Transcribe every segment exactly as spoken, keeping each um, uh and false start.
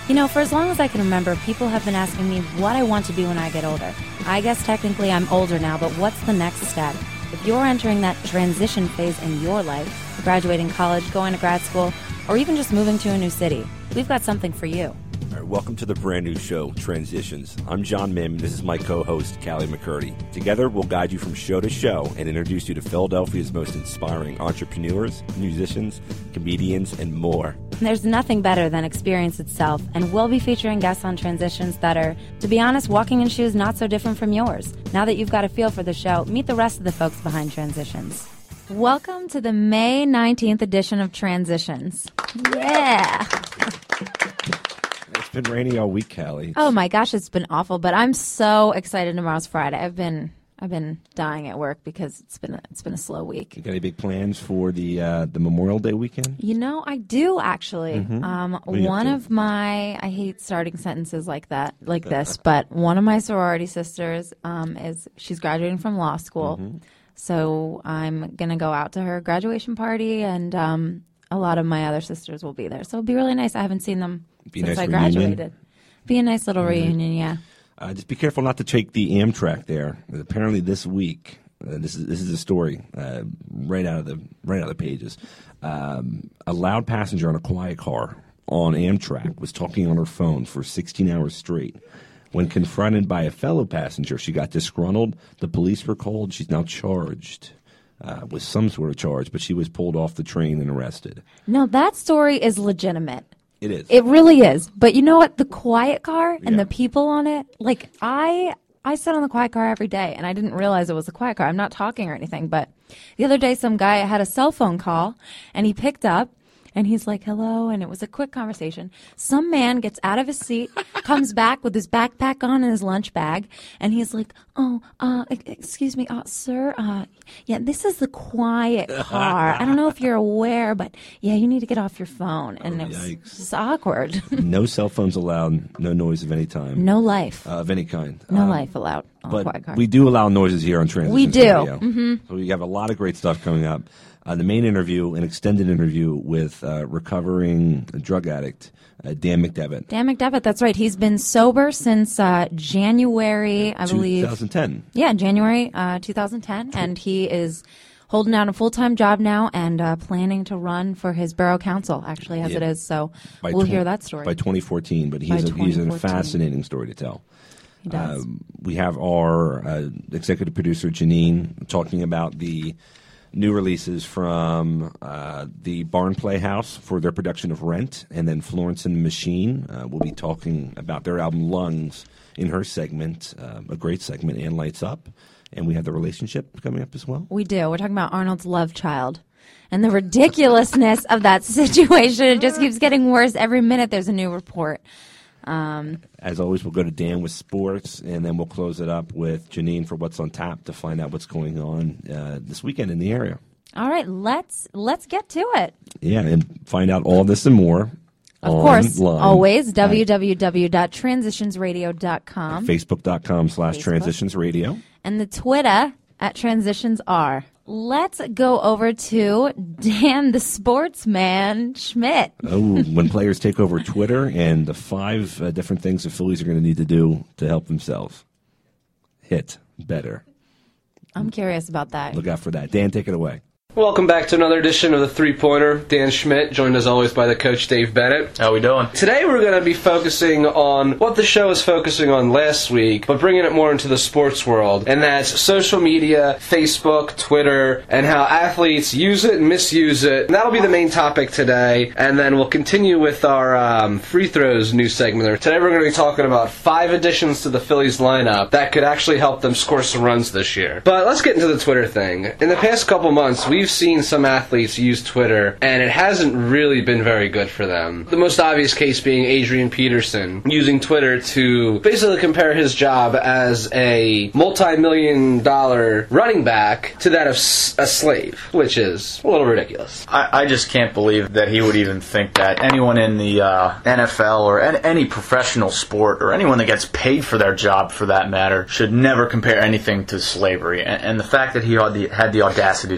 You know, for as long as I can remember, people have been asking me what I want to be when I get older. I guess technically I'm older now, but what's the next step? If you're entering that transition phase in your life, graduating college, going to grad school, or even just moving to a new city, we've got something for you. All right, welcome to the brand new show, Transitions. I'm John Mim. This is my co-host, Callie McCurdy. Together, we'll guide you from show to show and introduce you to Philadelphia's most inspiring entrepreneurs, musicians, comedians, and more. There's nothing better than experience itself, and we'll be featuring guests on transitions that are, to be honest, walking in shoes not so different from yours. Now that you've got a feel for the show, meet the rest of the folks behind Transitions. Welcome to the May nineteenth edition of Transitions. Yeah! It's been rainy all week, Callie. Oh my gosh, it's been awful, but I'm so excited tomorrow's Friday. I've been I've been dying at work because it's been a, it's been a slow week. You got any big plans for the uh, the Memorial Day weekend? You know, I do actually. Mm-hmm. Um, one of my I hate starting sentences like that, like this, but one of my sorority sisters um, is she's graduating from law school, mm-hmm. so I'm gonna go out to her graduation party, and um, a lot of my other sisters will be there. So it'll be really nice. I haven't seen them be since nice I graduated. Reunion. Be a nice little mm-hmm. reunion, yeah. Uh, just be careful not to take the Amtrak there. Apparently, this week, uh, this is this is a story uh, right out of the right out of the pages. Um, a loud passenger on a quiet car on Amtrak was talking on her phone for sixteen hours straight. When confronted by a fellow passenger, she got disgruntled. The police were called. She's now charged uh, with some sort of charge, but she was pulled off the train and arrested. No, that story is legitimate. It is. It really is. But you know what? The quiet car and yeah. the people on it, like I I sit on the quiet car every day, and I didn't realize it was a quiet car. I'm not talking or anything, but the other day some guy had a cell phone call, and he picked up, and he's like, hello, and it was a quick conversation. Some man gets out of his seat, comes back with his backpack on and his lunch bag, and he's like, oh, uh, excuse me, uh, sir, uh, yeah, this is the quiet car. I don't know if you're aware, but yeah, you need to get off your phone. And oh, it was yikes. just awkward. No cell phones allowed, no noise of any time. No life. Uh, of any kind. No um, life allowed on but a quiet car. We do allow noises here on Transitions We do. Radio. Mm-hmm. So we have a lot of great stuff coming up. Uh, the main interview, an extended interview with uh, recovering drug addict uh, Dan McDevitt. Dan McDevitt, that's right. He's been sober since uh, January, I believe. twenty ten. Yeah, January uh, twenty ten, and he is holding down a full-time job now and uh, planning to run for his borough council, actually, as yeah. it is. So by we'll tw- hear that story. By twenty fourteen, but he's, a, he's a fascinating story to tell. He does. Uh, we have our uh, executive producer, Janine, talking about the new releases from uh, the Barn Playhouse for their production of Rent, and then Florence and the Machine uh, will be talking about their album Lungs in her segment, uh, a great segment, and Lights Up. And we have the relationship coming up as well. We do. We're talking about Arnold's love child and the ridiculousness of that situation. It just keeps getting worse. Every minute there's a new report. Um, As always, we'll go to Dan with sports, and then we'll close it up with Janine for What's on Tap to find out what's going on uh, this weekend in the area. All right, let's let's get to it. Yeah, and find out all this and more. Of course, always, w w w dot transitions radio dot com. Facebook.com slash Transitions Radio. And the Twitter at Transitions R. Let's go over to Dan the Sportsman Schmidt. Oh, when players take over Twitter and the five uh, different things the Phillies are going to need to do to help themselves hit better. I'm curious about that. Look out for that. Dan, take it away. Welcome back to another edition of the Three-Pointer. Dan Schmidt, joined as always by the coach Dave Bennett. How we doing? Today we're going to be focusing on what the show was focusing on last week, but bringing it more into the sports world, and that's social media, Facebook, Twitter, and how athletes use it and misuse it. And that'll be the main topic today, and then we'll continue with our um, free throws new segment. Today we're going to be talking about five additions to the Phillies lineup that could actually help them score some runs this year. But let's get into the Twitter thing. In the past couple months, we've seen some athletes use Twitter, and it hasn't really been very good for them. The most obvious case being Adrian Peterson, using Twitter to basically compare his job as a multi-million dollar running back to that of a slave, which is a little ridiculous. I, I just can't believe that he would even think that. Anyone in the uh, N F L or any, any professional sport, or anyone that gets paid for their job for that matter, should never compare anything to slavery. And, and the fact that he had the, had the audacity to do it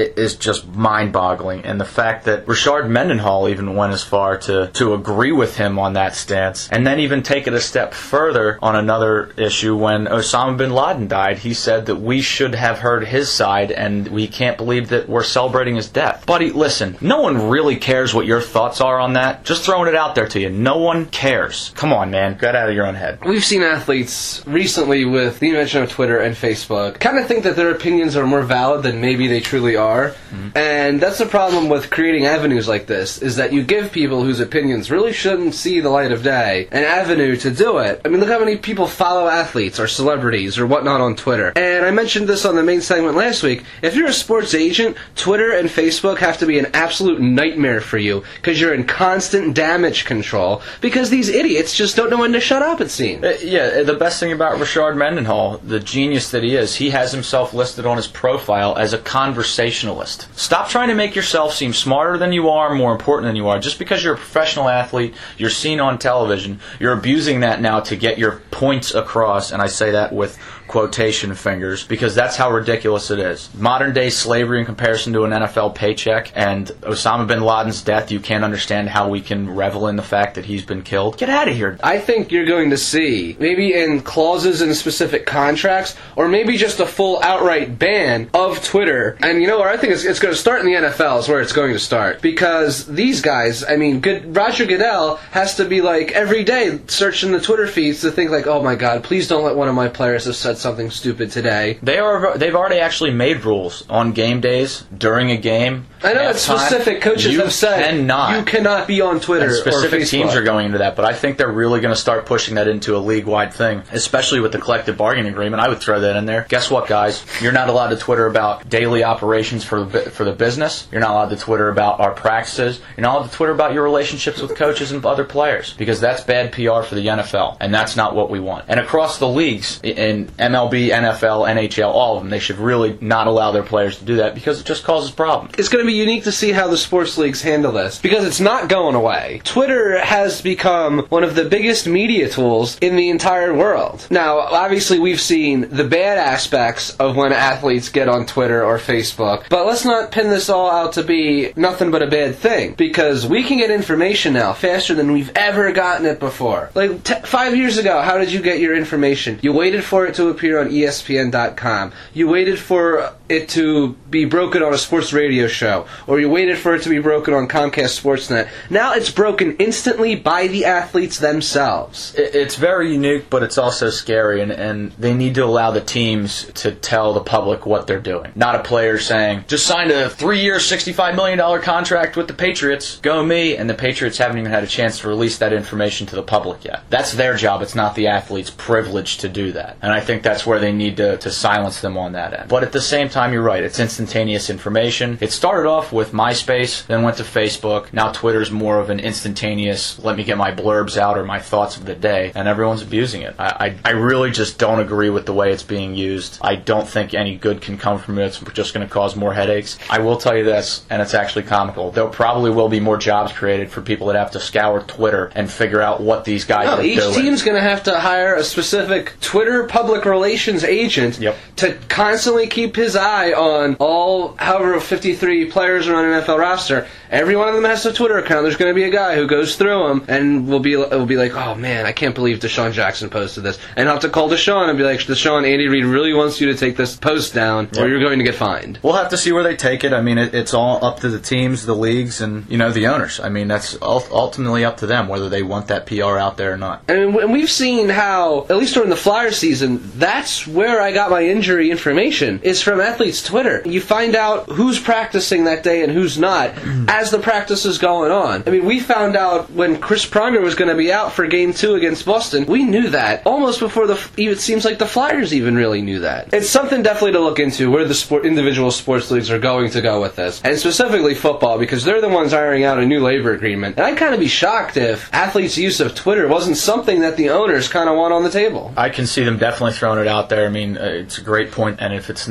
is just mind-boggling. And the fact that Rashard Mendenhall even went as far to, to agree with him on that stance, and then even take it a step further on another issue. When Osama bin Laden died, he said that we should have heard his side, and we can't believe that we're celebrating his death. Buddy, listen, no one really cares what your thoughts are on that. Just throwing it out there to you. No one cares. Come on, man. Get out of your own head. We've seen athletes recently with the invention of Twitter and Facebook kind of think that their opinions are more valid than maybe they truly are. Mm-hmm. And that's the problem with creating avenues like this, is that you give people whose opinions really shouldn't see the light of day an avenue to do it. I mean, look how many people follow athletes or celebrities or whatnot on Twitter. And I mentioned this on the main segment last week. If you're a sports agent, Twitter and Facebook have to be an absolute nightmare for you because you're in constant damage control because these idiots just don't know when to shut up, it seems. Uh, yeah, the best thing about Rashard Mendenhall, the genius that he is, he has himself listed on his profile as a conversationalist. Stop trying to make yourself seem smarter than you are, more important than you are. Just because you're a professional athlete, you're seen on television, you're abusing that now to get your points across, and I say that with quotation fingers, because that's how ridiculous it is. Modern day slavery in comparison to an N F L paycheck, and Osama bin Laden's death, you can't understand how we can revel in the fact that he's been killed. Get out of here. I think you're going to see, maybe in clauses in specific contracts, or maybe just a full outright ban of Twitter. And you know where I think it's, it's going to start in the N F L is where it's going to start. Because these guys, I mean, good, Roger Goodell has to be like every day searching the Twitter feeds to think like, oh my God, please don't let one of my players have said something stupid today. They are. They've already actually made rules on game days, during a game. I know that specific coaches have said cannot. you cannot be on Twitter and specific or Facebook. Teams are going into that, but I think they're really going to start pushing that into a league-wide thing, especially with the collective bargaining agreement. I would throw that in there. Guess what, guys? You're not allowed to Twitter about daily operations for the, for the business. You're not allowed to Twitter about our practices. You're not allowed to Twitter about your relationships with coaches and other players, because that's bad P R for the N F L, and that's not what we want. And across the leagues, in M L B, N F L, N H L, all of them, they should really not allow their players to do that, because it just causes problems. It's going to be unique to see how the sports leagues handle this, because it's not going away. Twitter has become one of the biggest media tools in the entire world. Now, obviously, we've seen the bad aspects of when athletes get on Twitter or Facebook, but let's not pin this all out to be nothing but a bad thing, because we can get information now faster than we've ever gotten it before. Like, t- five years ago, how did you get your information? You waited for it to appear on E S P N dot com. You waited for it to be broken on a sports radio show, or you waited for it to be broken on Comcast Sportsnet. Now it's broken instantly by the athletes themselves. It's very unique, but it's also scary, and, and they need to allow the teams to tell the public what they're doing. Not a player saying, just signed a three-year, sixty-five million dollars contract with the Patriots, go me, and the Patriots haven't even had a chance to release that information to the public yet. That's their job. It's not the athlete's privilege to do that. And I think that's where they need to, to silence them on that end. But at the same time, you're right. It's instantaneous information. It started off with MySpace, then went to Facebook. Now Twitter's more of an instantaneous, let me get my blurbs out or my thoughts of the day, and everyone's abusing it. I, I, I really just don't agree with the way it's being used. I don't think any good can come from it. It's just going to cause more headaches. I will tell you this, and it's actually comical. There probably will be more jobs created for people that have to scour Twitter and figure out what these guys no, are each doing. Each team's going to have to hire a specific Twitter public relations agent yep. to constantly keep his eye on all, however, fifty-three players are on an N F L roster. Every one of them has a Twitter account. There's going to be a guy who goes through them and will be will be like, oh man, I can't believe Deshaun Jackson posted this. And I'll have to call Deshaun and be like, Deshaun, Andy Reid really wants you to take this post down or you're going to get fined. We'll have to see where they take it. I mean, it, it's all up to the teams, the leagues, and, you know, the owners. I mean, that's ultimately up to them whether they want that P R out there or not. And we've seen how, at least during the Flyers season, that's where I got my injury information, is from athletes' Twitter. You find out who's practicing that day and who's not as the practice is going on. I mean, we found out when Chris Pronger was going to be out for Game two against Boston. We knew that almost before the. It seems like the Flyers even really knew that. It's something definitely to look into where the sport, individual sports leagues are going to go with this, and specifically football, because they're the ones ironing out a new labor agreement. And I'd kind of be shocked if athletes' use of Twitter wasn't something that the owners kind of want on the table. I can see them definitely throwing it out there. I mean, uh, it's a great point, and if it's not addressed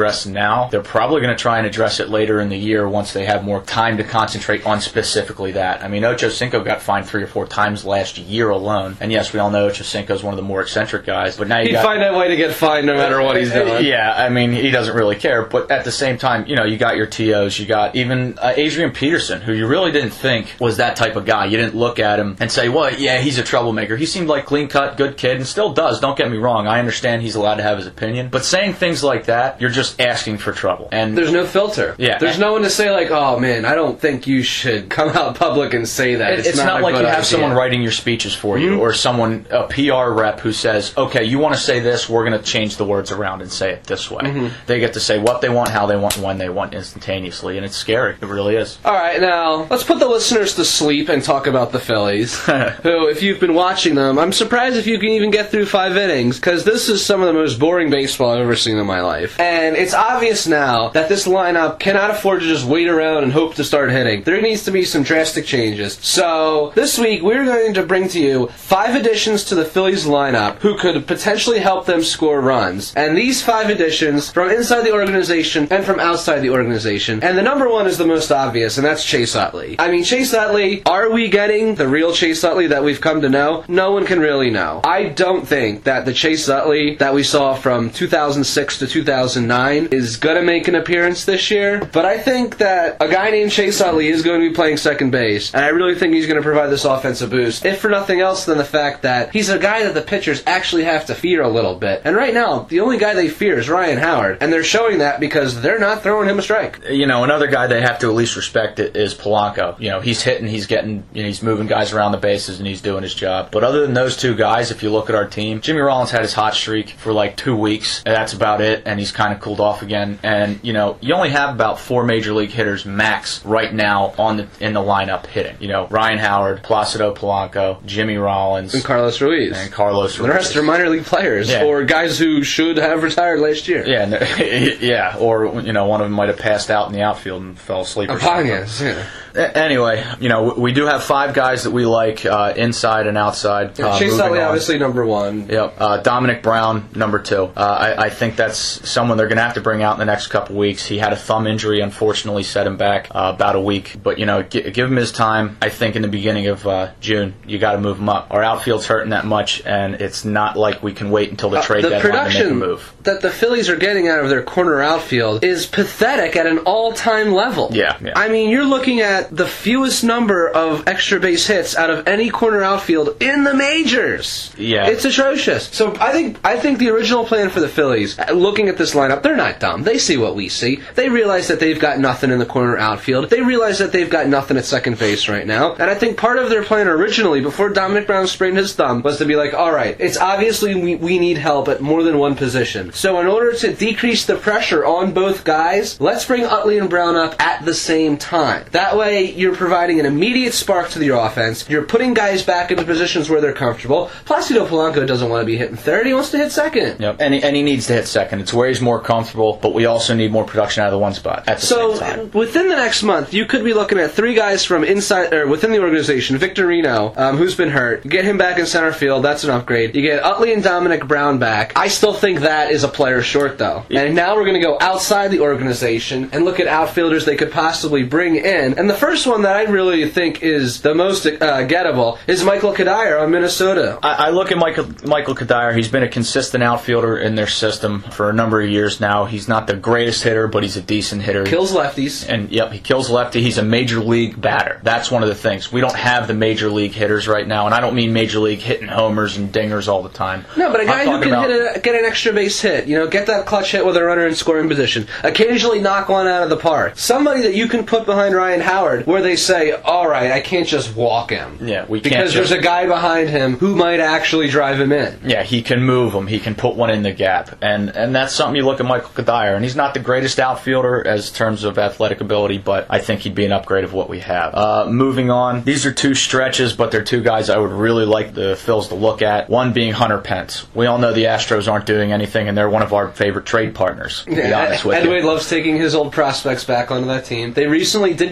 address now. They're probably going to try and address it later in the year once they have more time to concentrate on specifically that. I mean, Ocho Cinco got fined three or four times last year alone. And yes, we all know Ocho Cinco is one of the more eccentric guys. But now you He'd got, find a way to get fined no matter what he's doing. Yeah, I mean, he doesn't really care. But at the same time, you know, you got your T Os. You got even uh, Adrian Peterson, who you really didn't think was that type of guy. You didn't look at him and say, well, yeah, he's a troublemaker. He seemed like clean-cut, good kid, and still does. Don't get me wrong. I understand he's allowed to have his opinion. But saying things like that, you're just asking for trouble. And there's no filter. Yeah. There's no one to say, like, oh, man, I don't think you should come out public and say that. It, it's, it's not, not a like good you have idea. someone writing your speeches for you, Mm-hmm. or someone, a P R rep who says, okay, you want to say this, we're going to change the words around and say it this way. Mm-hmm. They get to say what they want, how they want, and when they want instantaneously, and it's scary. It really is. All right, now, let's put the listeners to sleep and talk about the Phillies, who, if you've been watching them, I'm surprised if you can even get through five innings, because this is some of the most boring baseball I've ever seen in my life. And it's obvious now that this lineup cannot afford to just wait around and hope to start hitting. There needs to be some drastic changes. So, this week, we're going to bring to you five additions to the Phillies lineup who could potentially help them score runs. And these five additions from inside the organization and from outside the organization. And the number one is the most obvious, and that's Chase Utley. I mean, Chase Utley, are we getting the real Chase Utley that we've come to know? No one can really know. I don't think that the Chase Utley that we saw from two thousand six to two thousand nine is going to make an appearance this year, but I think that a guy named Chase Utley is going to be playing second base, and I really think he's going to provide this offensive boost, if for nothing else than the fact that he's a guy that the pitchers actually have to fear a little bit. And right now, the only guy they fear is Ryan Howard, and they're showing that because they're not throwing him a strike. You know, another guy they have to at least respect it is Polanco. You know, he's hitting, he's getting, you know, he's moving guys around the bases, and he's doing his job. But other than those two guys, if you look at our team, Jimmy Rollins had his hot streak for like two weeks, and that's about it, and he's kind of cooled off again. And, you know, you only have about four major league hitters max right now on the in the lineup hitting. You know, Ryan Howard, Placido Polanco, Jimmy Rollins, And Carlos Ruiz. and Carlos Ruiz. The rest are minor league players, Yeah. or guys who should have retired last year. Yeah, and, yeah, or, you know, one of them might have passed out in the outfield and fell asleep or something. Apañas, yeah. A- Anyway, you know, we do have five guys that we like uh, inside and outside. Uh, Chase moving Utley, on. obviously, number one. Yep. Uh, Dominic Brown, number two. Uh, I, I think that's someone they're going to have to bring out in the next couple weeks. He had a thumb injury, unfortunately, set him back uh, about a week. But, you know, g- give him his time. I think in the beginning of uh, June, you got to move him up. Our outfield's hurting that much, and it's not like we can wait until the trade Uh, the deadline to make a production move. that the Phillies are getting out of their corner outfield is pathetic at an all-time level. Yeah, yeah. I mean, you're looking at the fewest number of extra base hits out of any corner outfield in the majors. Yeah. It's atrocious. So I think I think the original plan for the Phillies, uh, looking at this lineup, they're not dumb. They see what we see. They realize that they've got nothing in the corner outfield. They realize that they've got nothing at second base right now. And I think part of their plan originally, before Dominic Brown sprained his thumb, was to be like, all right, it's obviously we, we need help at more than one position. So in order to decrease the pressure on both guys, let's bring Utley and Brown up at the same time. That way, you're providing an immediate spark to your offense. You're putting guys back into positions where they're comfortable. Placido Polanco doesn't want to be hitting third. He wants to hit second. Yep. And he, and he needs to hit second. It's where he's more comfortable, but we also need more production out of the one spot at the So same time. within the next month, you could be looking at three guys from inside or within the organization. Victor Reno, um, who's been hurt. You get him back in center field. That's an upgrade. You get Utley and Dominic Brown back. I still think that is a player short, though. And now we're going to go outside the organization and look at outfielders they could possibly bring in. And the first one that I really think is the most uh, gettable is Michael Kadire on Minnesota. I, I look at Michael Michael Kadire. He's been a consistent outfielder in their system for a number of years now. He's not the greatest hitter, but he's a decent hitter. Kills lefties. And, yep, he kills lefty. He's a major league batter. That's one of the things. We don't have the major league hitters right now, and I don't mean major league hitting homers and dingers all the time. No, but a guy I'm who talking can about- hit a, get an extra base hit, you know, get that clutch hit with a runner in scoring position, occasionally knock one out of the park. Somebody that you can put behind Ryan Howard where they say, all right, I can't just walk him. Yeah, we can't Because just- there's a guy behind him who might actually drive him in. Yeah, he can move them. He can put one in the gap. And and that's something you look at Michael Kadire. And he's not the greatest outfielder as terms of athletic ability, but I think he'd be an upgrade of what we have. Uh, moving on, these are two stretches, but they're two guys I would really like the Phils to look at. One being Hunter Pence. We all know the Astros aren't doing anything, and they're one of our favorite trade partners, to be honest with Ed you. Wade loves taking his old prospects back onto that team. They recently did get uh,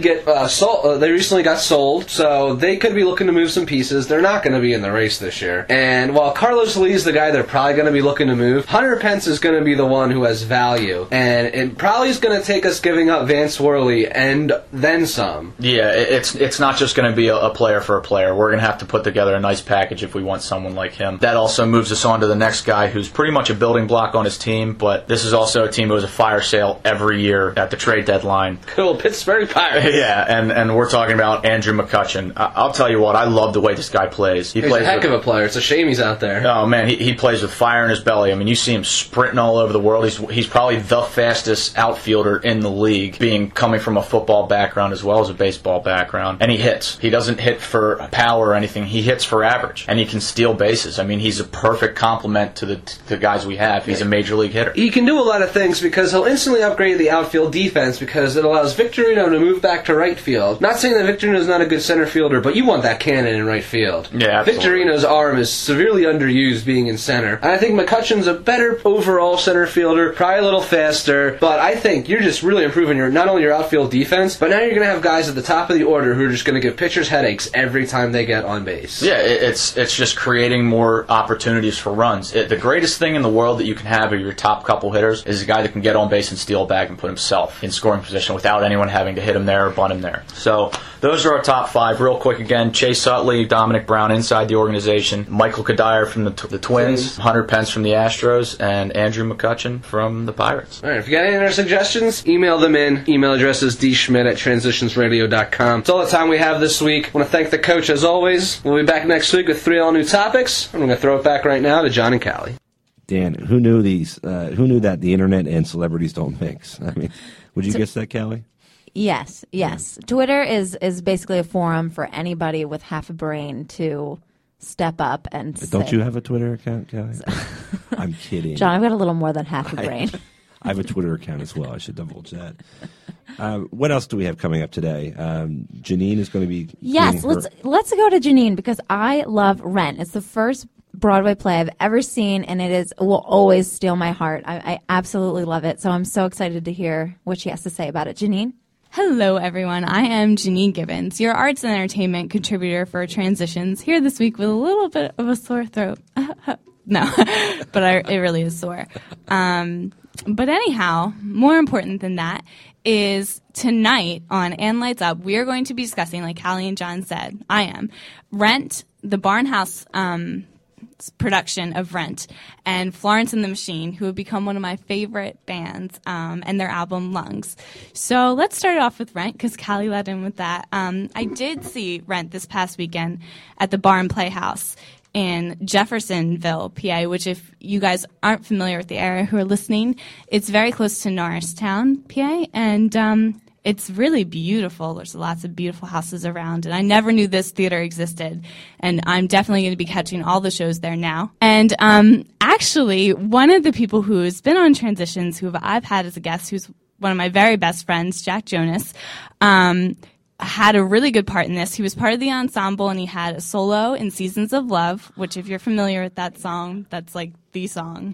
uh, sold, uh, they recently got sold, so they could be looking to move some pieces. They're not going to be in the race this year. And while Carlos Lee is the guy they're probably going to be looking to move, Hunter Pence is going to be the one who has value. And it probably is going to take us giving up Vance Worley and then some. Yeah, it's it's not just going to be a, a player for a player. We're going to have to put together a nice package if we want someone like him. That also moves us on to the next guy who's pretty much a building block on his team, but this is also a team who has a fire sale every year at the trade deadline. Good old Pittsburgh Pirates. Yeah, and, and we're talking about Andrew McCutchen. I, I'll tell you what, I love the way this guy plays. He He's plays a heck with, of a player. It's a shame he's out there. Oh, man, he, he plays with fire in his belly. I mean, you see him sprinting all over the world. He's he's probably the fastest outfielder in the league, being coming from a football background as well as a baseball background. And he hits. He doesn't hit for power or anything. He hits for average. And he can steal bases. I mean, he's a perfect complement to the, to the guys we have. He's a major league hitter. He can do a lot of things because he'll instantly upgrade the outfield defense because it allows Victorino to move back to right field. Not saying that Victorino's not a good center fielder, but you want that cannon in right field. Yeah, absolutely. Victorino's arm is severely underused being in center. And I think McCutchen's a better overall center fielder, probably a little faster, but I think you're just really improving your not only your outfield defense, but now you're going to have guys at the top of the order who are just going to give pitchers headaches every time they get on base. Yeah, it, it's it's just creating more opportunities for runs. It, the greatest thing in the world that you can have of your top couple hitters is a guy that can get on base and steal a bag and put himself in scoring position without anyone having to hit him there or bunt him there. So those are our top five. Real quick again, Chase Utley, Dominic Brown inside the organization, Michael Kadire from the, t- the Twins, Hunter Pence from the Astros, and Andrew McCutchen from the Pirates. All right, if you got any other suggestions, email them in. Email address is d schmidt at transitionsradio dot com. That's all the time we have this week. I want to thank the coach as always. We'll be back next week with three all-new topics. I'm going to throw it back right now to John and Callie. Dan, who knew these? Uh, who knew that the internet and celebrities don't mix? I mean, would you So- guess that, Callie? Yes, yes. Twitter is is basically a forum for anybody with half a brain to step up and But don't say, you have a Twitter account, Callie? I'm kidding. John, I've got a little more than half a I- brain. I have a Twitter account as well. I should divulge that. Uh, what else do we have coming up today? Um, Janine is going to be. Yes, doing her- let's let's go to Janine because I love Rent. It's the first Broadway play I've ever seen, and it is will always steal my heart. I, I absolutely love it. So I'm so excited to hear what she has to say about it. Janine? Hello, everyone. I am Janine Gibbons, your arts and entertainment contributor for Transitions, here this week with a little bit of a sore throat. No, but I, it really is sore. Um, but anyhow, more important than that is tonight on And Lights Up, we are going to be discussing, like Callie and John said, I am, Rent, the Barnhouse um production of Rent, and Florence and the Machine, who have become one of my favorite bands, um, and their album Lungs. So let's start off with Rent, because Callie led in with that. Um, I did see Rent this past weekend at the Barn Playhouse in Jeffersonville, P A, which if you guys aren't familiar with the area who are listening, it's very close to Norristown, P A, and um, it's really beautiful. There's lots of beautiful houses around, and I never knew this theater existed, and I'm definitely going to be catching all the shows there now. And um, actually, one of the people who's been on Transitions, who I've had as a guest, who's one of my very best friends, Jack Jonas, um, had a really good part in this. He was part of the ensemble, and he had a solo in Seasons of Love, which if you're familiar with that song, that's like the song.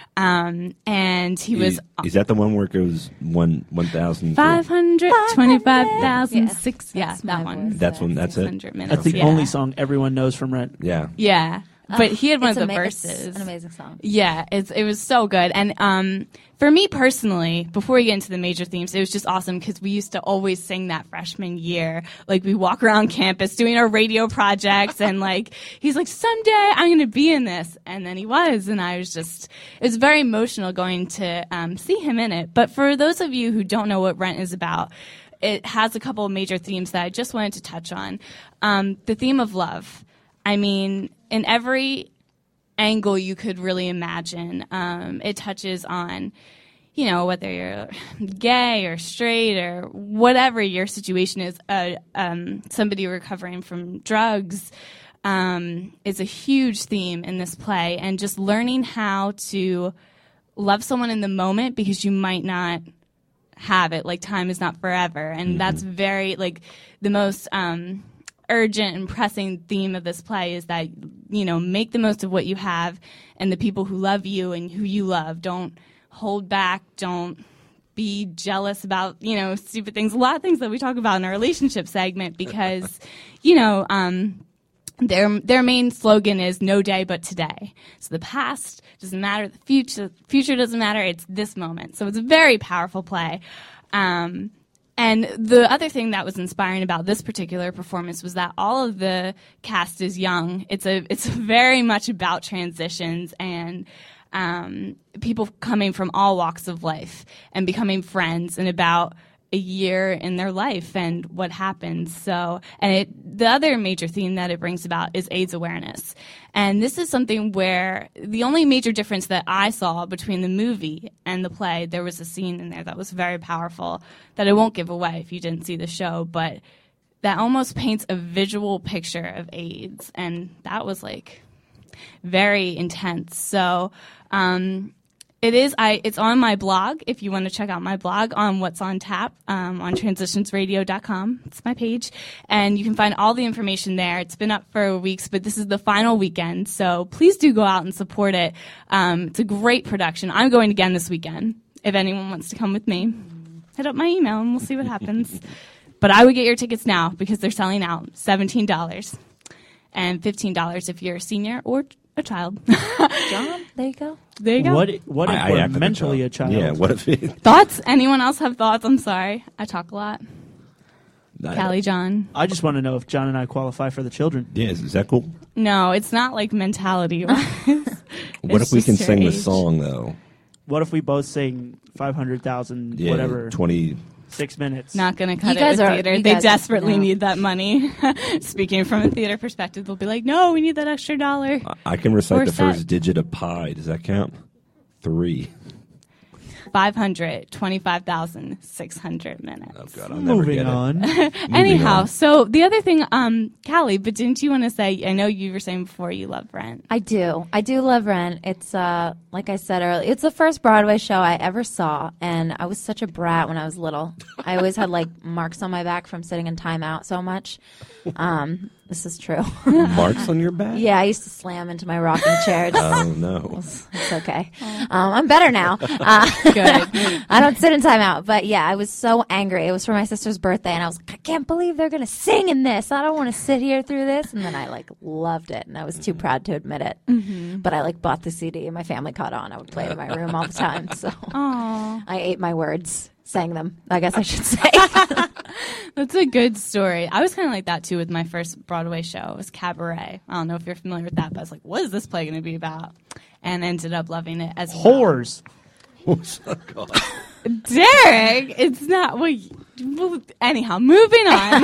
Um, and he was... Is, is that the one where it goes one one thousand? five hundred twenty-five thousand six. Yes, Yeah, that's that my one. voice. That's one. That's it. six hundred minutes. That's the yeah. only song everyone knows from Rent. Yeah. Yeah. But he had one It's of the ama- it's verses. an amazing song. Yeah, it's it was so good. And um, for me personally, before we get into the major themes, it was just awesome because we used to always sing that freshman year. Like we walk around campus doing our radio projects, and like he's like, someday I'm going to be in this, and then he was, and I was just it was very emotional going to um, see him in it. But for those of you who don't know what Rent is about, it has a couple of major themes that I just wanted to touch on. Um, the theme of love. I mean, in every angle you could really imagine, um, it touches on, you know, whether you're gay or straight or whatever your situation is, uh, um, somebody recovering from drugs um, is a huge theme in this play, and just learning how to love someone in the moment because you might not have it. Like, time is not forever, and mm-hmm. that's very, like, the most... Um, urgent and pressing theme of this play is that, you know, make the most of what you have and the people who love you and who you love. Don't hold back. Don't be jealous about, you know, stupid things. A lot of things that we talk about in our relationship segment because, you know, um, their their main slogan is no day but today. So the past doesn't matter, the future future doesn't matter, it's this moment. So it's a very powerful play. Um, and the other thing that was inspiring about this particular performance was that all of the cast is young. It's a it's very much about transitions and um, people coming from all walks of life and becoming friends, and about a year in their life and what happens. So, and it, the other major theme that it brings about is AIDS awareness. And this is something where the only major difference that I saw between the movie and the play, there was a scene in there that was very powerful that I won't give away if you didn't see the show, but that almost paints a visual picture of AIDS. And that was like very intense. So, um, It is. I. It's on my blog. If you want to check out my blog on What's on Tap um, on transitions radio dot com, it's my page, and you can find all the information there. It's been up for weeks, but this is the final weekend, so please do go out and support it. Um, it's a great production. I'm going again this weekend. If anyone wants to come with me, hit up my email and we'll see what happens. But I would get your tickets now because they're selling out. seventeen dollars and fifteen dollars if you're a senior or a child. John, there you go. There you go. What, what if I- I we're acted a mentally a child? Yeah, what if it... Thoughts? Anyone else have thoughts? I'm sorry. I talk a lot. Callie, John. I just want to know if John and I qualify for the children. Yeah, is, is that cool? No, it's not like mentality wise. What if we can sing the age. song, though? What if we both sing five hundred thousand, Yeah, whatever, twenty... six minutes? Not going to cut You it guys with are- theater. you They guys- desperately no. need that money. Speaking from a theater perspective, they'll be like, no, we need that extra dollar. I- I can recite Or the set. first digit of pi. Does that count? Three. five hundred twenty-five thousand six hundred minutes. Oh, God, I'll never Moving get it. on. Moving Anyhow, on. so the other thing, um, Callie, but didn't you want to say, I know you were saying before you love Rent. I do. I do love Rent. It's uh, like I said earlier, it's the first Broadway show I ever saw, and I was such a brat when I was little. I always had like marks on my back from sitting in timeout so much. Um, this is true. Marks on your back? Yeah, I used to slam into my rocking chair. Just, Oh, no. it's okay. Um, I'm better now. Uh, Good. I don't sit in timeout, but yeah, I was so angry. It was for my sister's birthday, and I was like, I can't believe they're gonna sing in this. I don't want to sit here through this. And then I like loved it, and I was too proud to admit it. Mm-hmm. But I like bought the C D, and my family caught on. I would play it in my room all the time. So Aw. I ate my words, sang them. I guess I should say. That's a good story. I was kind of like that too with my first Broadway show. It was Cabaret. I don't know if you're familiar with that, but I was like, what is this play going to be about? And ended up loving it as well. Whores. Oh, God. Derek, it's not. Well, well, anyhow, moving on.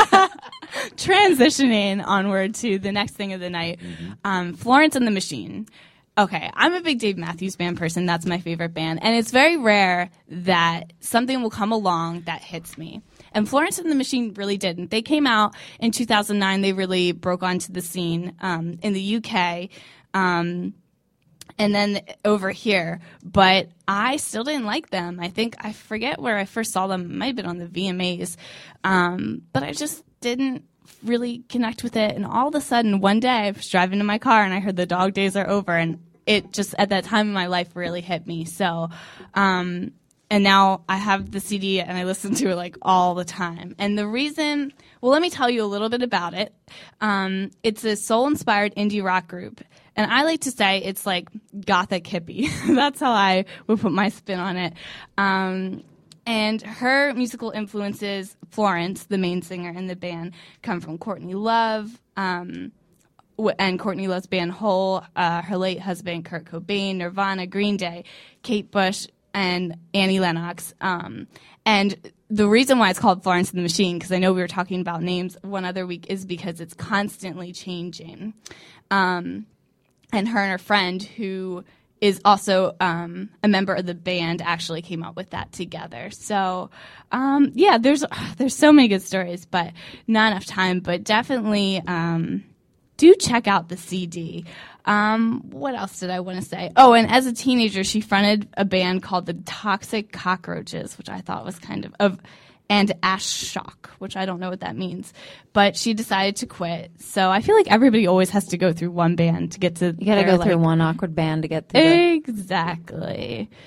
Transitioning onward to the next thing of the night, um, Florence and the Machine. Okay, I'm a big Dave Matthews Band person. That's my favorite band. And it's very rare that something will come along that hits me. And Florence and the Machine really didn't. They came out in two thousand nine. They really broke onto the scene um, in the U K. Um, and then over here, but I still didn't like them. I think, I forget where I first saw them. It might have been on the V M As. Um, but I just didn't really connect with it. And all of a sudden, one day, I was driving in my car and I heard The Dog Days Are Over. And it just, at that time in my life, really hit me. So, um, and now I have the C D and I listen to it like all the time. And the reason, well, let me tell you a little bit about it. Um, it's a soul-inspired indie rock group. And I like to say it's like gothic hippie. That's how I would put my spin on it. Um, and her musical influences, Florence, the main singer in the band, come from Courtney Love, um, w- and Courtney Love's band Hole, uh, her late husband Kurt Cobain, Nirvana, Green Day, Kate Bush, and Annie Lennox. Um, and the reason why it's called Florence and the Machine, because I know we were talking about names one other week, is because it's constantly changing. Um, and her and her friend, who is also um, a member of the band, actually came up with that together. So, um, yeah, there's there's so many good stories, but not enough time. But definitely um, do check out the C D. Um, what else did I want to say? Oh, and as a teenager, she fronted a band called the Toxic Cockroaches, which I thought was kind of of. And Ash Shock, which I don't know what that means. But she decided to quit. So I feel like everybody always has to go through one band to get to You got to their, go through like- one awkward band to get through. the- Exactly.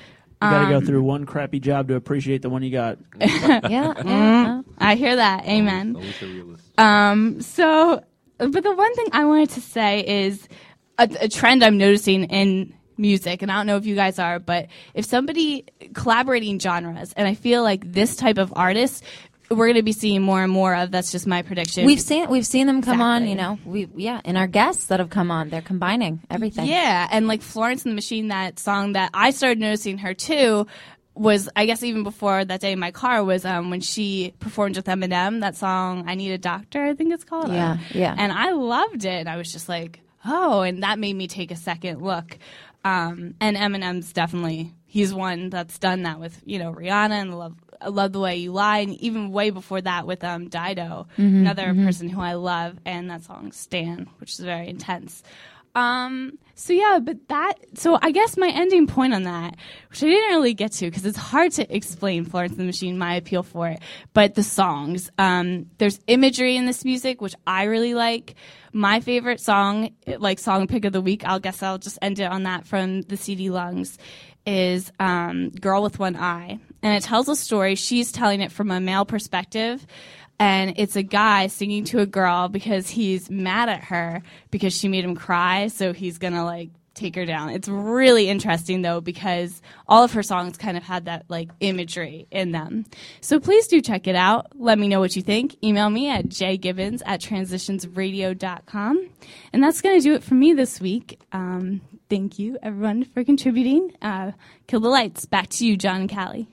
You got to go Um, through one crappy job to appreciate the one you got. Yeah, yeah. I hear that. Amen. Always a realist. Um, so, but the one thing I wanted to say is a, a trend I'm noticing in music, and I don't know if you guys are, but if somebody collaborating genres, and I feel like this type of artist, we're going to be seeing more and more of. That's just my prediction. We've seen we've seen them come on. Exactly. You know, we yeah, and our guests that have come on, they're combining everything. Yeah, and like Florence and the Machine, that song that I started noticing her too was, I guess even before that day in my car, was um, when she performed with Eminem, that song I Need a Doctor, I think it's called. Yeah, yeah. And I loved it. I was just like, oh, and that made me take a second look. Um, and Eminem's definitely, he's one that's done that with, you know, Rihanna and Love, I Love the Way You Lie, and even way before that with um, Dido, Mm-hmm, another person who I love, and that song Stan, which is very intense. Um, so yeah, but that, so I guess my ending point on that, which I didn't really get to because it's hard to explain Florence and the Machine, my appeal for it, but the songs, um, there's imagery in this music, which I really like. My favorite song, like song pick of the week, I'll guess I'll just end it on that from the C D Lungs, is, um, Girl with One Eye. And it tells a story. She's telling it from a male perspective. And it's a guy singing to a girl because he's mad at her because she made him cry, so he's gonna like take her down. It's really interesting though because all of her songs kind of had that like imagery in them. So please do check it out. Let me know what you think. Email me at jgibbons at transitions radio dot com. And that's gonna do it for me this week. Um, thank you everyone for contributing. Uh, Kill the Lights. Back to you, John and Callie.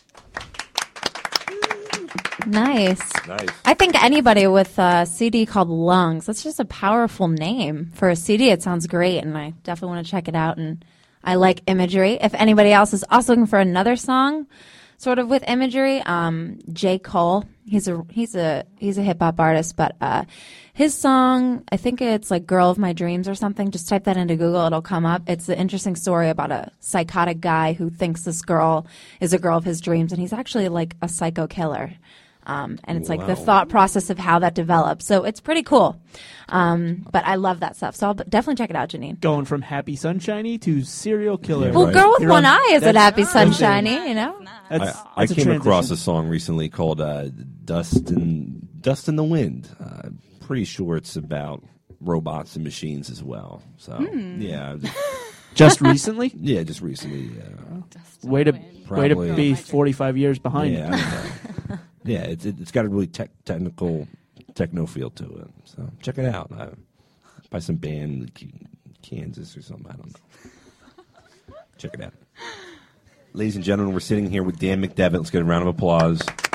Nice. Nice. I think anybody with a C D called Lungs, that's just a powerful name. For a C D, it sounds great, and I definitely want to check it out. And I like imagery. If anybody else is also looking for another song, sort of with imagery, um, J. Cole, he's a he's a he's a hip hop artist, but uh, his song, I think it's like "Girl of My Dreams" or something. Just type that into Google; it'll come up. It's an interesting story about a psychotic guy who thinks this girl is a girl of his dreams, and he's actually like a psycho killer. Um, and it's like the Wow. thought process of how that develops. So it's pretty cool. Um, but I love that stuff. So I'll definitely check it out, Janine. Going from happy sunshiny to serial killer. Yeah, Well, right. Girl with You're One on- Eye is at that's- Happy that's a- Sunshiny, you know? That's, I, that's I a came across transition. a song recently called uh, "Dust in Dust in the Wind." Uh, pretty sure it's about robots and machines as well. So Hmm. yeah, Just recently. yeah, just recently. Yeah, Way to way Probably. to be forty-five years behind. yeah, I know. yeah. It's it, it's got a really tech, technical techno feel to it. So check it out. Uh, by some band, like Kansas or something. I don't know. Check it out. Ladies and gentlemen, we're sitting here with Dan McDevitt. Let's get a round of applause.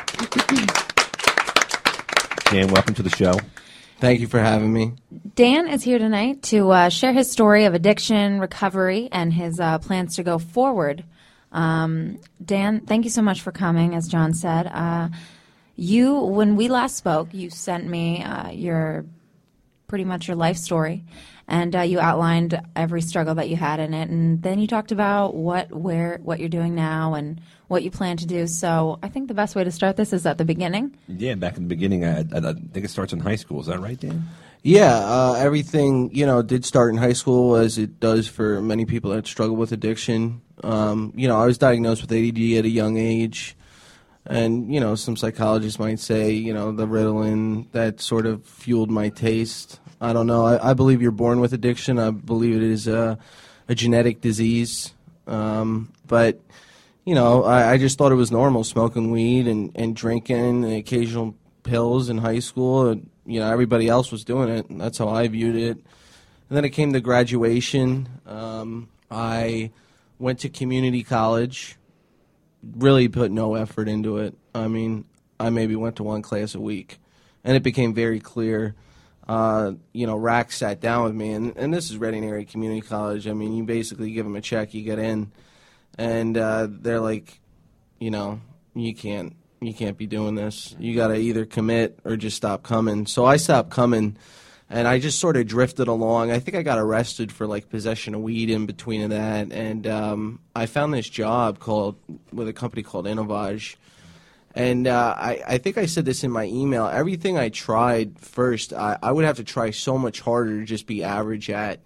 Dan, welcome to the show. Thank you for having me. Dan is here tonight to uh, share his story of addiction, recovery, and his uh, plans to go forward. Um, Dan, thank you so much for coming, as John said. Uh, you, when we last spoke, you sent me uh, your pretty much your life story, and uh, you outlined every struggle that you had in it, and then you talked about what, where, what you're doing now, and what you plan to do. So I think the best way to start this is at the beginning. Yeah, back in the beginning, I, I, I think it starts in high school. Is that right, Dan? Yeah, uh, everything, you know, did start in high school, as it does for many people that struggle with addiction. Um, you know, I was diagnosed with A D D at a young age. And, you know, some psychologists might say, you know, the Ritalin, that sort of fueled my taste. I don't know. I, I believe you're born with addiction. I believe it is a, a genetic disease. Um, but, you know, I, I just thought it was normal, smoking weed and, and drinking and occasional pills in high school. And, you know, everybody else was doing it, and that's how I viewed it. And then it came to graduation. Um, I went to community college. Really put no effort into it. I mean, I maybe went to one class a week. And it became very clear. Uh, you know, Rack sat down with me, and, and this is Reading Area Community College. I mean, you basically give them a check, you get in. And uh, they're like, you know, you can't, you can't be doing this. You got to either commit or just stop coming. So I stopped coming. And I just sort of drifted along. I think I got arrested for, like, possession of weed in between of that. And um, I found this job called with a company called Innovage. And uh, I, I think I said this in my email. Everything I tried first, I, I would have to try so much harder to just be average at.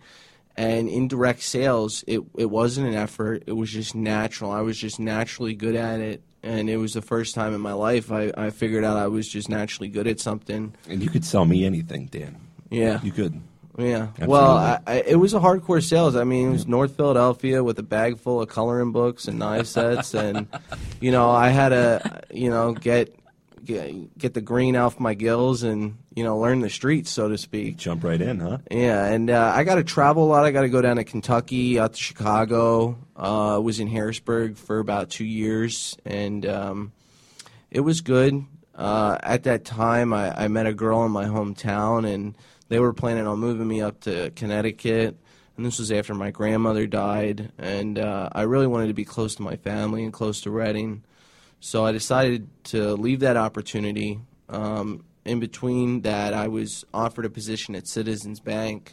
And in direct sales, it it wasn't an effort. It was just natural. I was just naturally good at it. And it was the first time in my life I, I figured out I was just naturally good at something. And you could sell me anything, Dan. Yeah. You could. Yeah. Absolutely. Well, I, I, it was a hardcore sales. I mean, it was North Philadelphia with a bag full of coloring books and knife sets. And, you know, I had to, you know, get, get get the green off my gills and, you know, learn the streets, so to speak. Jump right in, huh? Yeah, and uh, I got to travel a lot. I got to go down to Kentucky, out to Chicago. I uh, was in Harrisburg for about two years, and um, it was good. Uh, at that time, I, I met a girl in my hometown, and they were planning on moving me up to Connecticut. And this was after my grandmother died, and uh, I really wanted to be close to my family and close to Reading. So I decided to leave that opportunity. Um, in between that, I was offered a position at Citizens Bank.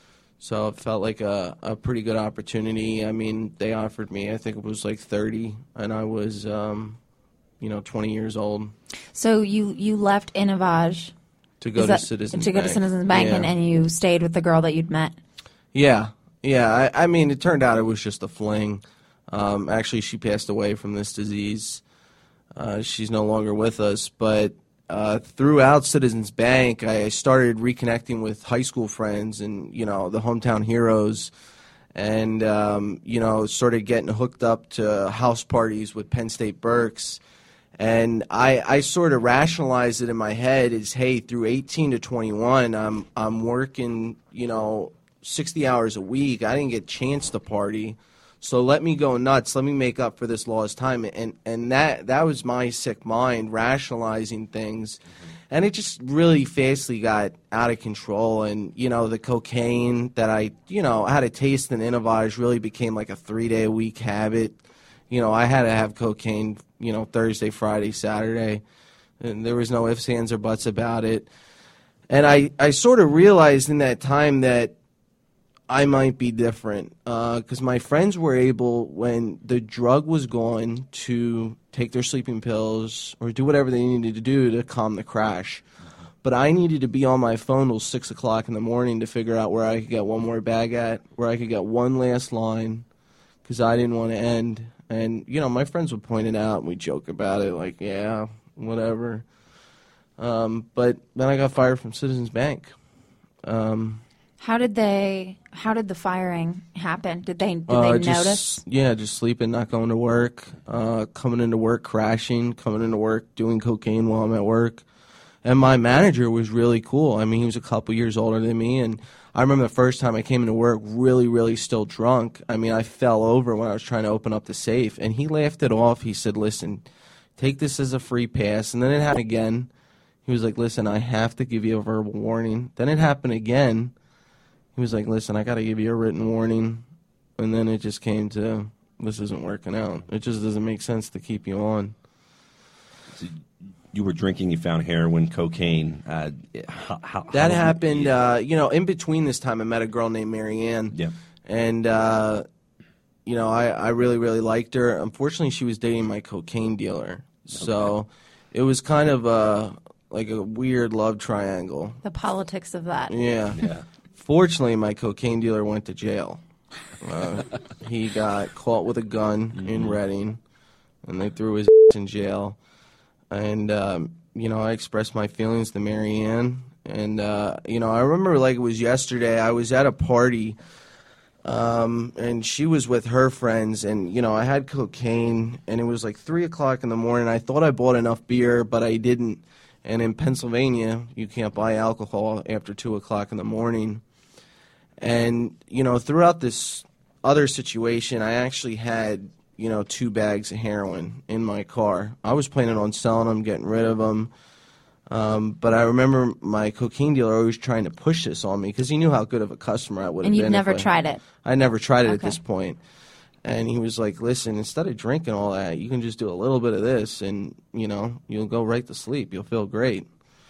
So it felt like a, a pretty good opportunity. I mean, they offered me, I think it was like thirty, and I was, um, you know, twenty years old. So you, you left Innovage To go Is to that- Citizens to go Bank. to Citizens Bank, Yeah. and, and you stayed with the girl that you'd met. Yeah, yeah. I, I mean, it turned out it was just a fling. Um, actually, she passed away from this disease. Uh, she's no longer with us. But uh, throughout Citizens Bank, I started reconnecting with high school friends and, you know, the hometown heroes. And, um, you know, started getting hooked up to house parties with Penn State Berks. And I, I sort of rationalized it in my head as, hey, through eighteen to twenty-one, I'm I'm working, you know, sixty hours a week. I didn't get a chance to party. So let me go nuts. Let me make up for this lost time. And and that that was my sick mind, rationalizing things. And it just really fastly got out of control. And, you know, the cocaine that I, you know, had a taste in Innovage really became like a three-day-a-week habit. You know, I had to have cocaine, you know, Thursday, Friday, Saturday. And there was no ifs, ands, or buts about it. And I, I sort of realized in that time that I might be different because uh, my friends were able, when the drug was gone, to take their sleeping pills or do whatever they needed to do to calm the crash. But I needed to be on my phone till six o'clock in the morning to figure out where I could get one more bag at, where I could get one last line, because I didn't want to end. And, you know, my friends would point it out and we'd joke about it, like, yeah, whatever. Um, but then I got fired from Citizens Bank. Um, How did they? How did the firing happen? Did they? Did uh, they just, notice? Yeah, just sleeping, not going to work, uh, coming into work crashing, coming into work doing cocaine while I'm at work. And my manager was really cool. I mean, he was a couple years older than me, and I remember the first time I came into work really, really still drunk. I mean, I fell over when I was trying to open up the safe, and he laughed it off. He said, listen, take this as a free pass. And then it happened again. He was like, listen, I have to give you a verbal warning. Then it happened again. He was like, listen, I got to give you a written warning. And then it just came to, this isn't working out. It just doesn't make sense to keep you on. So you were drinking, you found heroin, cocaine. Uh, how, how, That how- happened, uh, you know, in between this time I met a girl named Marianne. Yeah. And, uh, you know, I, I really, really liked her. Unfortunately, she was dating my cocaine dealer. So it was kind of a, like a weird love triangle. The politics of that. Yeah. Yeah. Fortunately, my cocaine dealer went to jail. Uh, he got caught with a gun in Reading, and they threw his in jail. And, um, you know, I expressed my feelings to Marianne. And, uh, you know, I remember like it was yesterday. I was at a party, um, and she was with her friends. And, you know, I had cocaine, and it was like three o'clock in the morning. I thought I bought enough beer, but I didn't. And in Pennsylvania, you can't buy alcohol after two o'clock in the morning. And, you know, throughout this other situation, I actually had, you know, two bags of heroin in my car. I was planning on selling them, getting rid of them. Um, but I remember my cocaine dealer always trying to push this on me because he knew how good of a customer I would have And been. you'd never if I- tried it. I never tried it at Okay. this point. And he was like, listen, instead of drinking all that, you can just do a little bit of this and, you know, you'll go right to sleep. You'll feel great.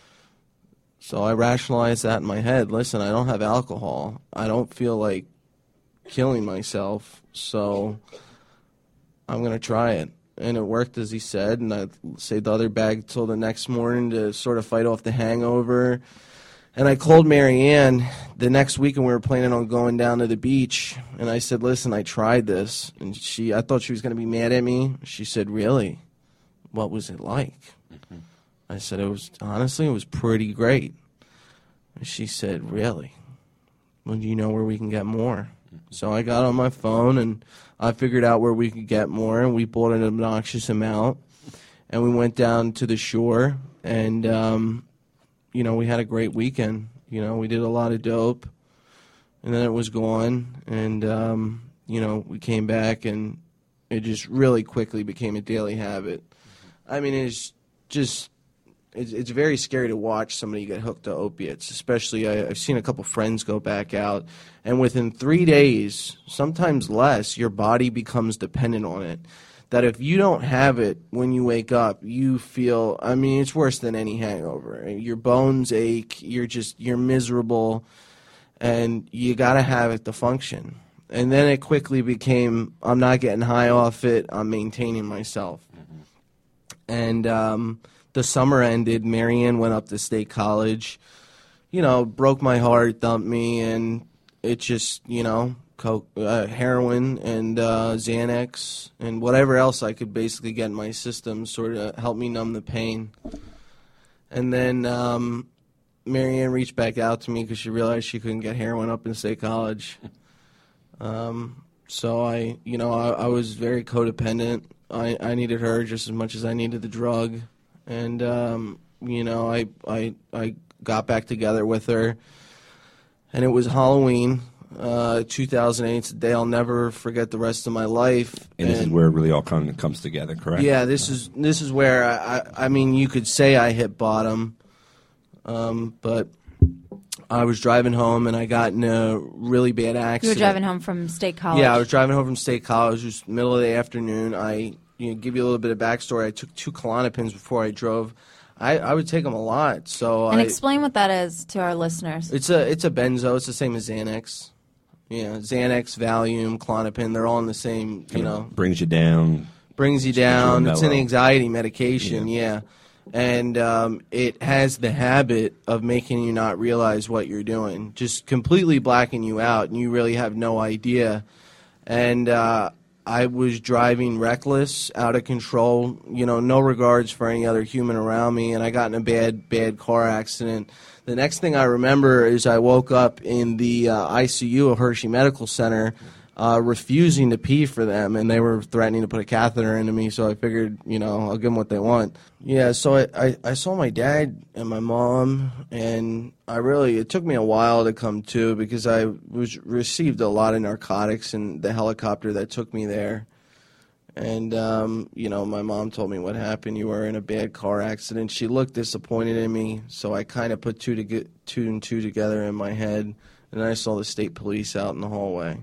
So I rationalized that in my head. Listen, I don't have alcohol. I don't feel like killing myself. So I'm going to try it. And it worked as he said. And I saved the other bag till the next morning to sort of fight off the hangover. And I called Marianne the next week, and we were planning on going down to the beach. And I said, listen, I tried this. And she, I thought she was going to be mad at me. She said, really? What was it like? Mm-hmm. I said, it was, honestly, it was pretty great. And she said, really? Well, do you know where we can get more? Mm-hmm. So I got on my phone, and I figured out where we could get more, and we bought an obnoxious amount. And we went down to the shore, and, um, you know, we had a great weekend. You know, we did a lot of dope, and then it was gone. And, um, you know, we came back, and it just really quickly became a daily habit. I mean, it's just, it's, it's very scary to watch somebody get hooked to opiates, especially I, I've seen a couple friends go back out, and within three days, sometimes less, your body becomes dependent on it. That if you don't have it when you wake up, you feel, I mean, it's worse than any hangover. Your bones ache, you're just, you're miserable, and you got to have it to function. And then it quickly became, I'm not getting high off it, I'm maintaining myself. Mm-hmm. And um, the summer ended, Marianne went up to State College, you know, broke my heart, dumped me, and it just, you know, Coke, uh, heroin and uh, Xanax and whatever else I could basically get in my system sort of helped me numb the pain. And then um, Marianne reached back out to me because she realized she couldn't get heroin up in State College. Um, so I, you know, I, I was very codependent. I, I needed her just as much as I needed the drug. And, um, you know, I, I, I got back together with her. And it was Halloween. Uh, two thousand eight, it's a day I'll never forget the rest of my life. And, and this is where it really all come, comes together, correct? Yeah, this is this is where I, I, I mean, you could say I hit bottom, um, but I was driving home and I got in a really bad accident. You were driving home from State College. Yeah, I was driving home from State College. It was middle of the afternoon. I you know, give you a little bit of backstory. I took two Klonopins before I drove. I, I would take them a lot. So and I, explain what that is to our listeners. It's a it's a benzo. It's the same as Xanax. Yeah, Xanax, Valium, Klonopin, they're all in the same, you know. Brings you down. Brings you down. It's an mellow. anxiety medication, yeah. yeah. And um, it has the habit of making you not realize what you're doing, just completely blacking you out, and you really have no idea. And uh, I was driving reckless, out of control, you know, no regards for any other human around me, and I got in a bad, bad car accident. The next thing I remember is I woke up in the uh, I C U of Hershey Medical Center uh, refusing to pee for them, and they were threatening to put a catheter into me, so I figured, you know, I'll give them what they want. Yeah, so I, I, I saw my dad and my mom, and I really, it took me a while to come to because I was received a lot of narcotics in the helicopter that took me there. And, um, you know, my mom told me what happened. You were in a bad car accident. She looked disappointed in me, so I kind of put two, to get, two and two together in my head. And then I saw the state police out in the hallway.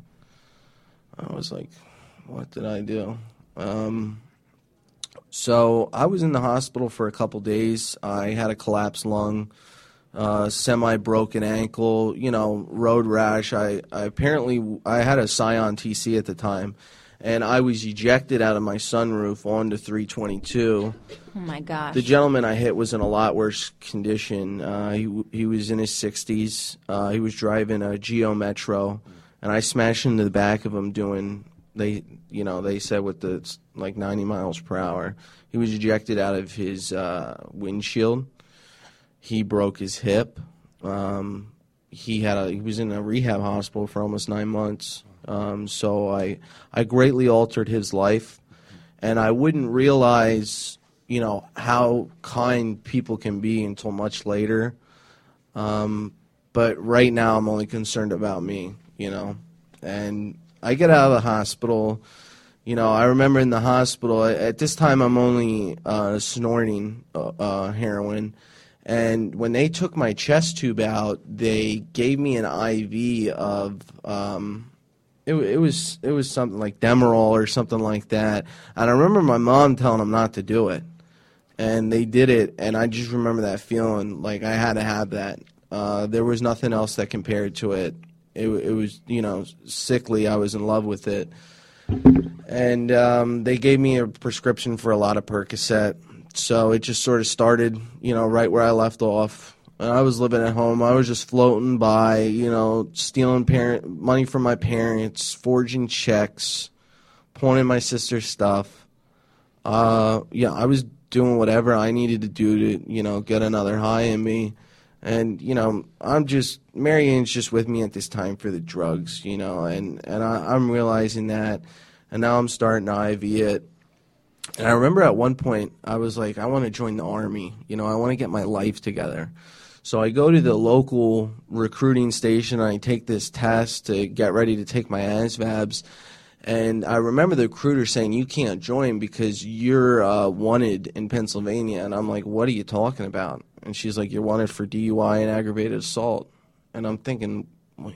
I was like, what did I do? Um, so I was in the hospital for a couple days. I had a collapsed lung, uh, semi-broken ankle, you know, road rash. I, I apparently, I had a Scion T C at the time. And I was ejected out of my sunroof onto three twenty-two. Oh, my gosh. The gentleman I hit was in a lot worse condition. Uh, he he was in his sixties. Uh, he was driving a Geo Metro, and I smashed into the back of him doing, they you know, they said with the, like, ninety miles per hour. He was ejected out of his uh, windshield. He broke his hip. Um, he had a he was in a rehab hospital for almost nine months. Um, so I I greatly altered his life, and I wouldn't realize, you know, how kind people can be until much later. Um, but right now I'm only concerned about me, you know. And I get out of the hospital, you know, I remember in the hospital, at this time I'm only uh, snorting uh, uh, heroin. And when they took my chest tube out, they gave me an I V of... Um, It, it was it was something like Demerol or something like that, and I remember my mom telling them not to do it, and they did it, and I just remember that feeling like I had to have that. Uh, there was nothing else that compared to it. It, it was, you know, sickly. I was in love with it, and um, they gave me a prescription for a lot of Percocet, so it just sort of started, you know, right where I left off. And I was living at home. I was just floating by, you know, stealing parent money from my parents, forging checks, pawning my sister's stuff. Uh, yeah, I was doing whatever I needed to do to, you know, get another high in me. And, you know, I'm just, Marianne's just with me at this time for the drugs, you know, and, and I, I'm realizing that. And now I'm starting to I V it. And I remember at one point, I was like, I want to join the Army. You know, I want to get my life together. So I go to the local recruiting station, and I take this test to get ready to take my A S V A Bs. And I remember the recruiter saying, you can't join because you're uh, wanted in Pennsylvania. And I'm like, what are you talking about? And she's like, you're wanted for D U I and aggravated assault. And I'm thinking, wait,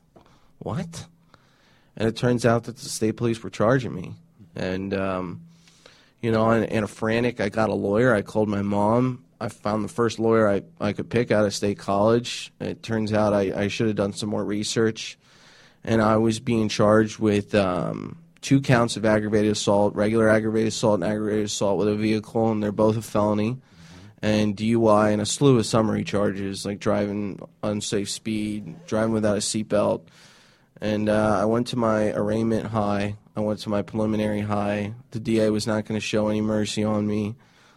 what? And it turns out that the state police were charging me. And, um, you know, in, in a frantic, I got a lawyer. I called my mom. I found the first lawyer I, I could pick out of state college. It turns out I, I should have done some more research. And I was being charged with um, two counts of aggravated assault, regular aggravated assault and aggravated assault with a vehicle, and they're both a felony, and D U I and a slew of summary charges like driving unsafe speed, driving without a seatbelt. And uh, I went to my arraignment high. I went to my preliminary high. The D A was not going to show any mercy on me.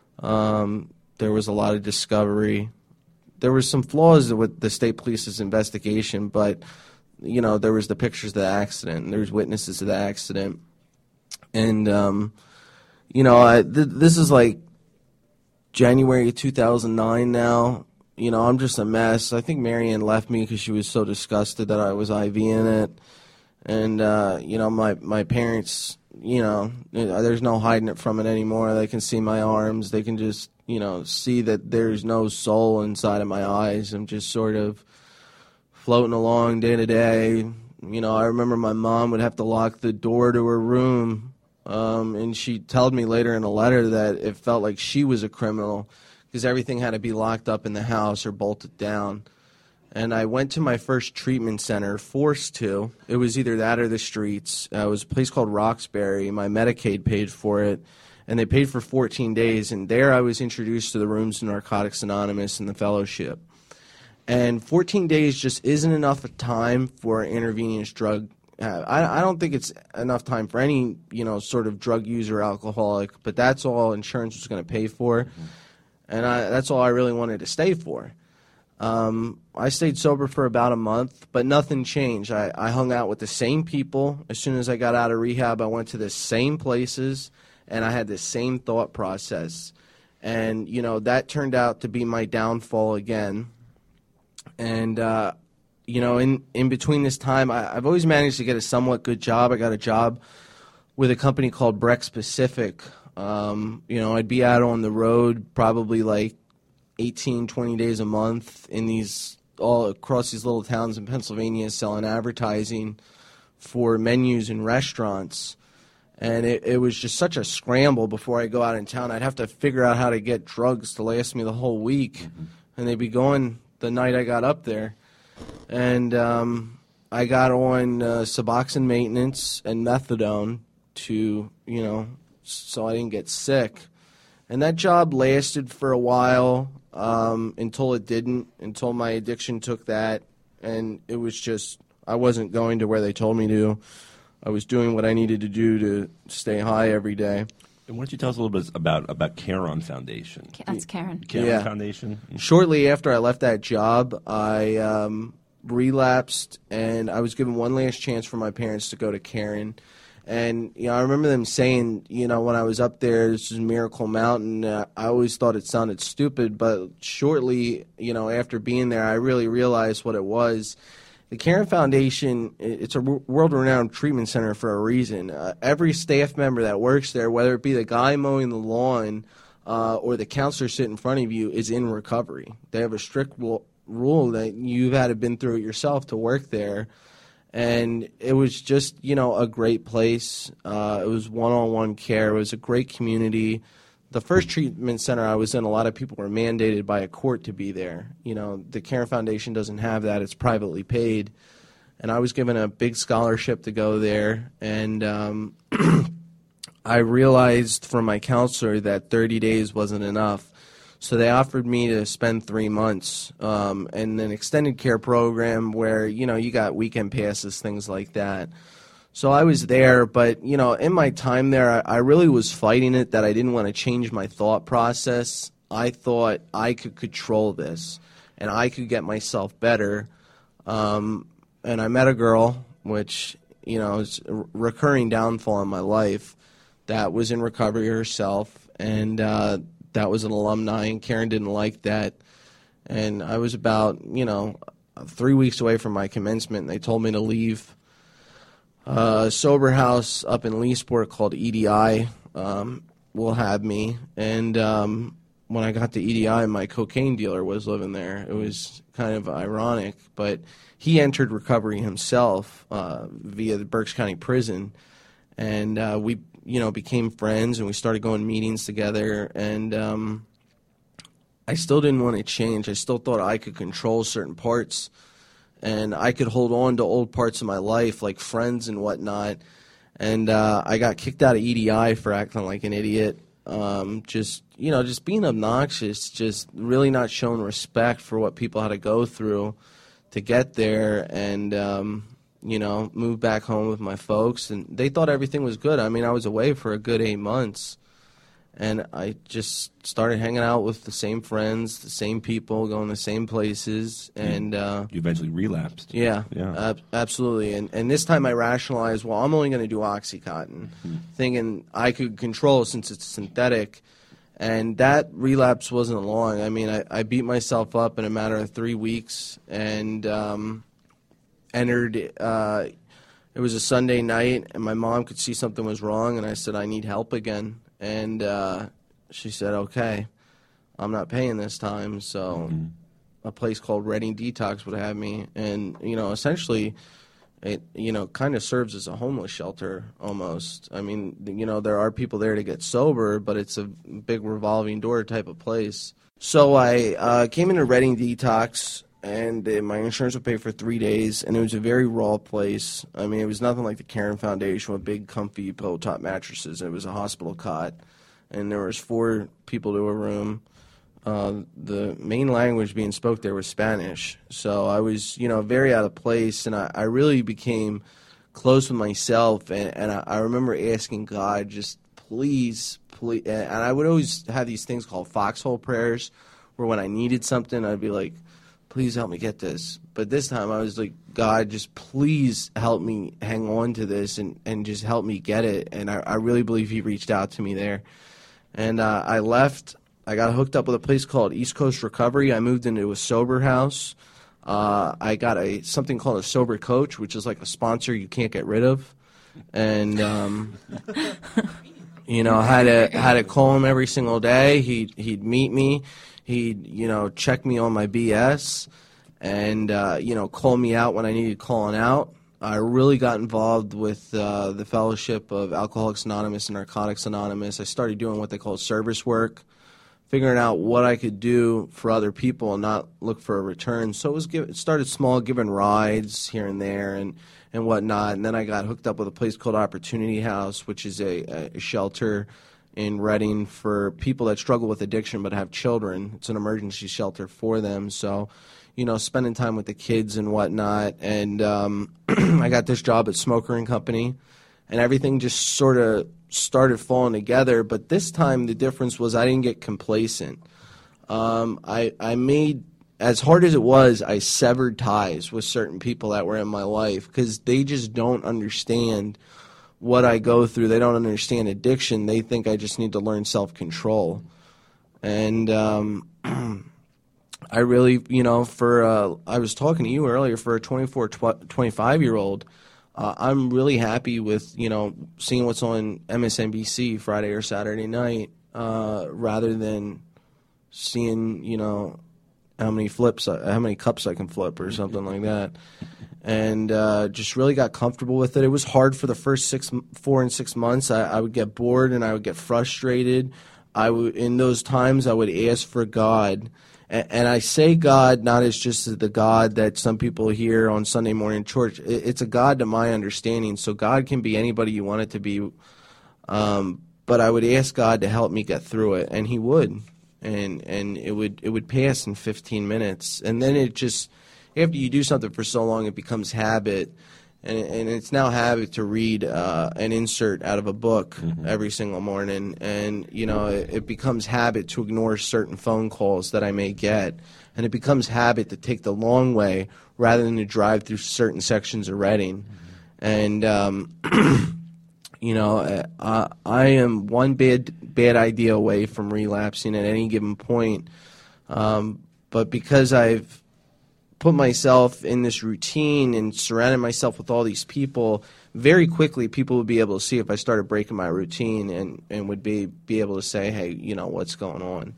Um, there was a lot of discovery. There were some flaws with the state police's investigation, but you know, there was the pictures of the accident, and there was witnesses to the accident. And, um, you know, I, th- this is like January two thousand nine now. You know, I'm just a mess. I think Marianne left me because she was so disgusted that I was IVing it. And, uh, you know, my, my parents, you know, there's no hiding it from it anymore. They can see my arms. They can just, you know, see that there's no soul inside of my eyes. I'm just sort of floating along day to day. You know, I remember my mom would have to lock the door to her room, um, and she told me later in a letter that it felt like she was a criminal because everything had to be locked up in the house or bolted down. And I went to my first treatment center, forced to. It was either that or the streets. Uh, it was a place called Roxbury. My Medicaid paid for it, and they paid for fourteen days. And there I was introduced to the rooms of Narcotics Anonymous and the fellowship. And fourteen days just isn't enough time for an intravenous drug. Uh, I, I don't think it's enough time for any, you know, sort of drug user or alcoholic, but that's all insurance was going to pay for. Mm-hmm. And I, that's all I really wanted to stay for. Um, I stayed sober for about a month, but nothing changed. I, I hung out with the same people. As soon as I got out of rehab, I went to the same places, and I had the same thought process. And, you know, that turned out to be my downfall again. And, uh, you know, in, in between this time, I, I've always managed to get a somewhat good job. I got a job with a company called Brex Pacific. Um, you know, I'd be out on the road probably like eighteen, twenty days a month in these, all across these little towns in Pennsylvania selling advertising for menus and restaurants. And it, it was just such a scramble before I go out in town. I'd have to figure out how to get drugs to last me the whole week. Mm-hmm. And they'd be going the night I got up there. And um, I got on uh, Suboxone maintenance and methadone to, you know, so I didn't get sick. And that job lasted for a while um, until it didn't, until my addiction took that. And it was just, I wasn't going to where they told me to. I was doing what I needed to do to stay high every day. And why don't you tell us a little bit about about Caron Foundation? That's Karen. Caron Yeah. Foundation. Shortly after I left that job, I um, relapsed, and I was given one last chance for my parents to go to Caron. And, you know, I remember them saying, you know, when I was up there, this is Miracle Mountain. Uh, I always thought it sounded stupid, but shortly, you know, after being there, I really realized what it was. The Caron Foundation, it's a world-renowned treatment center for a reason. Uh, every staff member that works there, whether it be the guy mowing the lawn uh, or the counselor sitting in front of you, is in recovery. They have a strict rule, rule that you've had to been through it yourself to work there. And it was just, you know, a great place. Uh, it was one-on-one care. It was a great community. The first treatment center I was in, a lot of people were mandated by a court to be there. You know, the Caron Foundation doesn't have that. It's privately paid. And I was given a big scholarship to go there. And um, I realized from my counselor that thirty days wasn't enough. So they offered me to spend three months um, in an extended care program where, you know, you got weekend passes, things like that. So I was there, but, you know, in my time there, I, I really was fighting it that I didn't want to change my thought process. I thought I could control this and I could get myself better. Um, and I met a girl, which, you know, is a recurring downfall in my life, that was in recovery herself. And uh, that was an alumni, and Karen didn't like that. And I was about, you know, three weeks away from my commencement, and they told me to leave. Uh, a sober house up in Leesport called E D I um, will have me. And um, when I got to E D I, my cocaine dealer was living there. It was kind of ironic, but he entered recovery himself uh, via the Berks County Prison. And uh, we, you know, became friends, and we started going to meetings together. And um, I still didn't want to change. I still thought I could control certain parts, and I could hold on to old parts of my life, like friends and whatnot. And uh, I got kicked out of E D I for acting like an idiot. Um, just, you know, just being obnoxious, just really not showing respect for what people had to go through to get there. And, um, you know, moved back home with my folks, and they thought everything was good. I mean, I was away for a good eight months, and I just started hanging out with the same friends, the same people, going to the same places, and uh, You eventually relapsed. yeah, Yeah. ab- absolutely. And and this time I rationalized, well, I'm only going to do OxyContin, Mm-hmm. thinking I could control since it's synthetic. And that relapse wasn't long. I mean, I, I beat myself up in a matter of three weeks, and um, entered, uh, it was a Sunday night, and my mom could see something was wrong, and I said, I need help again. And uh, she said, okay, I'm not paying this time. So Mm-hmm. a place called Reading Detox would have me. And, you know, essentially it, you know, kind of serves as a homeless shelter almost. I mean, you know, there are people there to get sober, but it's a big revolving door type of place. So I uh, came into Reading Detox, and uh, my insurance would pay for three days, and it was a very raw place. I mean, it was nothing like the Caron Foundation with big, comfy pillow-top mattresses. It was a hospital cot, and there was four people to a room. Uh, the main language being spoke there was Spanish. So I was, you know, very out of place, and I, I really became close with myself, and, and I, I remember asking God, just please, please, and I would always have these things called foxhole prayers, where when I needed something, I'd be like, please help me get this. But this time I was like, God, just please help me hang on to this and, and just help me get it. And I, I really believe he reached out to me there. And uh, I left. I got hooked up with a place called East Coast Recovery. I moved into a sober house. Uh, I got a something called a sober coach, which is like a sponsor you can't get rid of. And, um, you know, I had to, had to call him every single day. He'd, he'd meet me. He'd, you know, check me on my B S and, uh, you know, call me out when I needed calling out. I really got involved with uh, the Fellowship of Alcoholics Anonymous and Narcotics Anonymous. I started doing what they call service work, figuring out what I could do for other people and not look for a return. So it was give, it started small, giving rides here and there and, and whatnot. And then I got hooked up with a place called Opportunity House, which is a, a shelter in Reading for people that struggle with addiction but have children. It's an emergency shelter for them. So, you know, spending time with the kids and whatnot. And um, I got this job at Smoker and Company, and everything just sort of started falling together. But this time the difference was I didn't get complacent. Um, I, I made, as hard as it was, I severed ties with certain people that were in my life because they just don't understand what I go through. They don't understand addiction. They think I just need to learn self-control. And um, I really, you know, for, uh, I was talking to you earlier, for a twenty-four, twenty-five-year-old, uh, I'm really happy with, you know, seeing what's on M S N B C Friday or Saturday night uh, rather than seeing, you know, how many flips, how many cups I can flip or something like that. And uh, just really got comfortable with it. It was hard for the first six, four and six months. I, I would get bored and I would get frustrated. I would, in those times, I would ask for God. And, and I say God not as just the God that some people hear on Sunday morning church. It, it's a God to my understanding. So God can be anybody you want it to be. Um, but I would ask God to help me get through it, and He would. and and it would it would pass in fifteen minutes, and then it just after you do something for so long, it becomes habit. And, and it's now habit to read uh, an insert out of a book mm-hmm. every single morning. And, you know, it, it becomes habit to ignore certain phone calls that I may get. And it becomes habit to take the long way rather than to drive through certain sections of Reading. Mm-hmm. And, um, you know, I, I am one bad, bad idea away from relapsing at any given point. Um, but because I've put myself in this routine and surrounded myself with all these people, very quickly people would be able to see if I started breaking my routine and, and would be, be able to say, hey, you know, what's going on.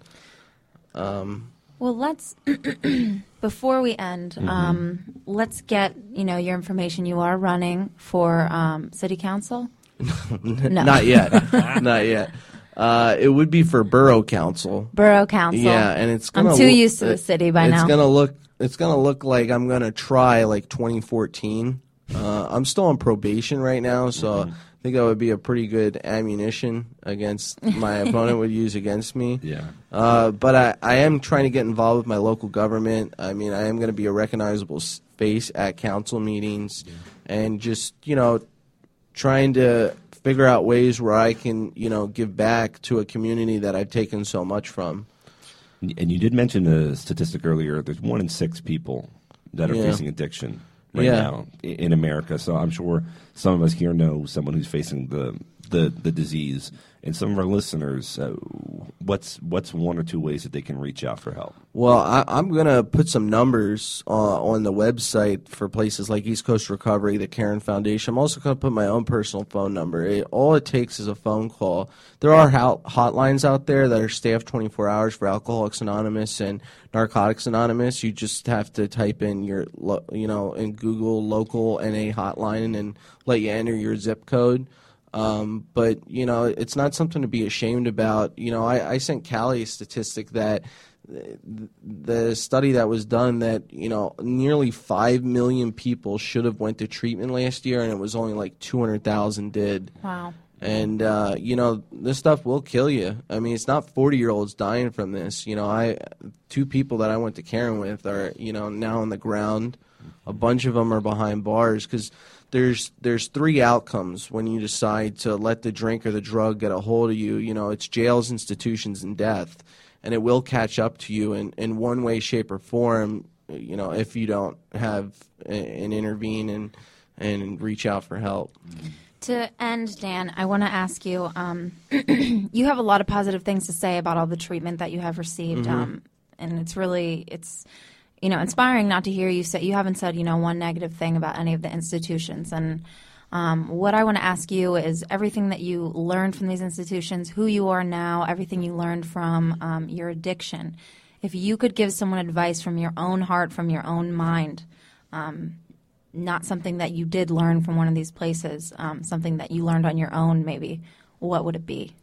Um, well, let's, before we end, mm-hmm. um, let's get, you know, your information. You are running for um, city council? No. Not yet. Not yet. Uh, it would be for borough council. Borough council. Yeah, and it's gonna I'm too look, used to the city by it's now. It's gonna look. It's gonna look like I'm gonna try like twenty fourteen. Uh, I'm still on probation right now, so mm-hmm. I think that would be a pretty good ammunition against my opponent would use against me. Yeah. Uh, but I, I am trying to get involved with my local government. I mean, I am going to be a recognizable face at council meetings, yeah. and just you know, trying to figure out ways where I can, you know, give back to a community that I've taken so much from. And you did mention a statistic earlier. There's one in six people that are yeah. facing addiction right yeah. now in America. So I'm sure some of us here know someone who's facing the the, the disease. And some of our listeners, uh, what's what's one or two ways that they can reach out for help? Well, I, I'm going to put some numbers uh, on the website for places like East Coast Recovery, the Caron Foundation. I'm also going to put my own personal phone number. It, all it takes is a phone call. There are hot, hotlines out there that are staffed twenty-four hours for Alcoholics Anonymous and Narcotics Anonymous. You just have to type in your, lo- you know, in Google local N A hotline and let you enter your zip code. Um, but, you know, it's not something to be ashamed about. You know, I, I sent Callie a statistic that the study that was done that, you know, nearly five million people should have went to treatment last year, and it was only like two hundred thousand did. Wow. And, uh, you know, this stuff will kill you. I mean, it's not forty-year-olds dying from this. You know, I two people that I went to Caron with are, you know, now on the ground. A bunch of them are behind bars because there's there's three outcomes when you decide to let the drink or the drug get a hold of you. You know, it's jails, institutions, and death. And it will catch up to you in, in one way, shape, or form, you know, if you don't have and intervene and, and reach out for help. To end, Dan, I want to ask you, um, you have a lot of positive things to say about all the treatment that you have received. Mm-hmm. Um, and it's really, it's, you know, inspiring not to hear you say, you haven't said, you know, one negative thing about any of the institutions. And um, what I want to ask you is everything that you learned from these institutions, who you are now, everything you learned from um, your addiction. If you could give someone advice from your own heart, from your own mind, um, not something that you did learn from one of these places, um, something that you learned on your own maybe, what would it be?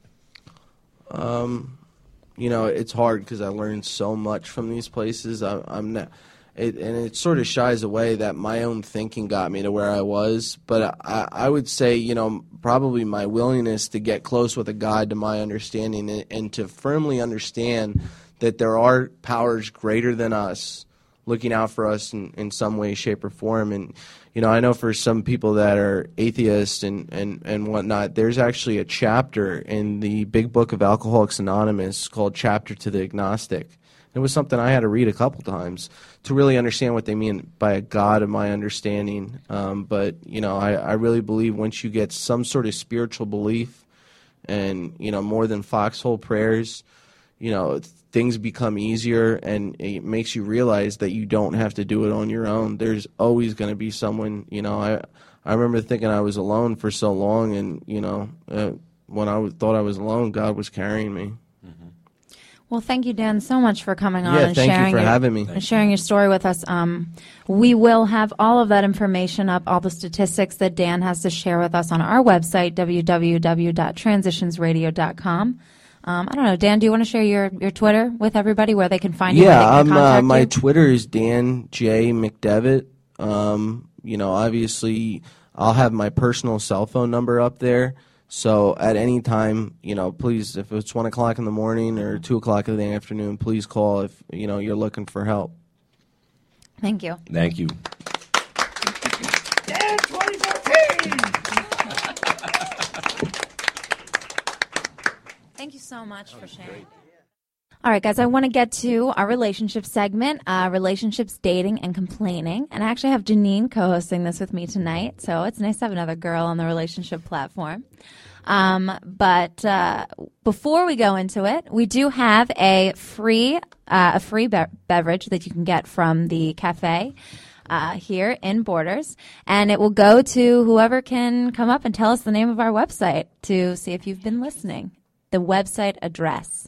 Um, you know, it's hard because I learned so much from these places. I, I'm not, it, and it sort of shies away that my own thinking got me to where I was. But I, I would say, you know, probably my willingness to get close with a God to my understanding and, and to firmly understand that there are powers greater than us looking out for us in, in some way, shape, or form. And, you know, I know for some people that are atheists and, and, and whatnot, there's actually a chapter in the big book of Alcoholics Anonymous called Chapter to the Agnostic. It was something I had to read a couple times to really understand what they mean by a God of my understanding. Um, but, you know, I, I really believe once you get some sort of spiritual belief and, you know, more than foxhole prayers, you know, things become easier, and it makes you realize that you don't have to do it on your own. There's always going to be someone, you know, I I remember thinking I was alone for so long, and, you know, uh, when I w- thought I was alone, God was carrying me. Well, thank you, Dan, so much for coming on Yeah, and thank you sharing for your, having me. and sharing your story with us. Um, we will have all of that information up, all the statistics that Dan has to share with us on our website, w w w dot transitions radio dot com. Um, I don't know, Dan, do you want to share your, your Twitter with everybody where they can find you? Yeah, where they I'm, can uh, contact my you? Twitter is Dan J. McDevitt. Um, you know, obviously, I'll have my personal cell phone number up there. So at any time, you know, please, if it's one o'clock in the morning or two o'clock in the afternoon, please call if, you know, you're looking for help. Thank you. Thank you. Thank you so much for sharing. All right, guys, I want to get to our relationship segment, uh, relationships, dating, and complaining. And I actually have Janine co-hosting this with me tonight, so it's nice to have another girl on the relationship platform. Um, but uh, before we go into it, we do have a free uh, a free be- beverage that you can get from the cafe uh, here in Borders, and it will go to whoever can come up and tell us the name of our website to see if you've been listening. The website address.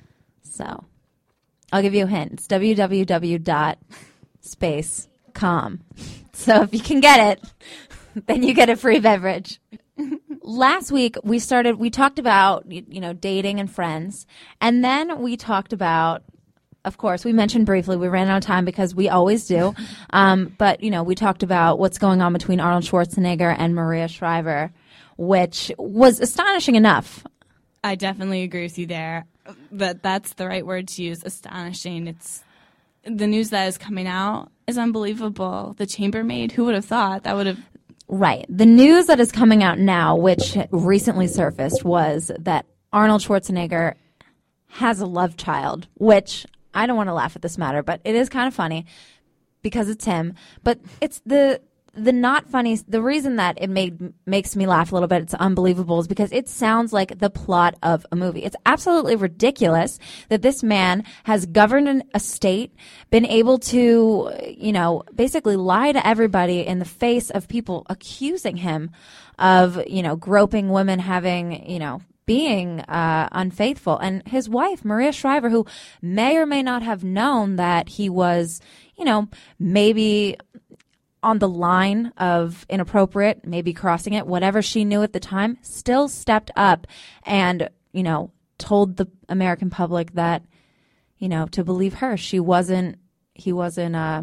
So I'll give you a hint. It's w w w dot space com. So if you can get it, then you get a free beverage. Last week we started, we talked about, you know, dating and friends. And then we talked about, of course, we mentioned briefly, we ran out of time because we always do. Um, but, you know, we talked about what's going on between Arnold Schwarzenegger and Maria Shriver, which was astonishing enough. I definitely agree with you there. That that's the right word to use. Astonishing. It's the news that is coming out is unbelievable. The chambermaid. Who would have thought that would have? Right. The news that is coming out now, which recently surfaced, was that Arnold Schwarzenegger has a love child. Which I don't want to laugh at this matter, but it is kind of funny because it's him. But it's the. The not funny, the reason that it made makes me laugh a little bit, it's unbelievable, is because it sounds like the plot of a movie. It's absolutely ridiculous that this man has governed an, a state, been able to, you know, basically lie to everybody in the face of people accusing him of, you know, groping women, having, you know, being uh, unfaithful. And his wife, Maria Shriver, who may or may not have known that he was, you know, maybe on the line of inappropriate, maybe crossing it, whatever she knew at the time, still stepped up and, you know, told the American public that, you know, to believe her. She wasn't, he wasn't, uh,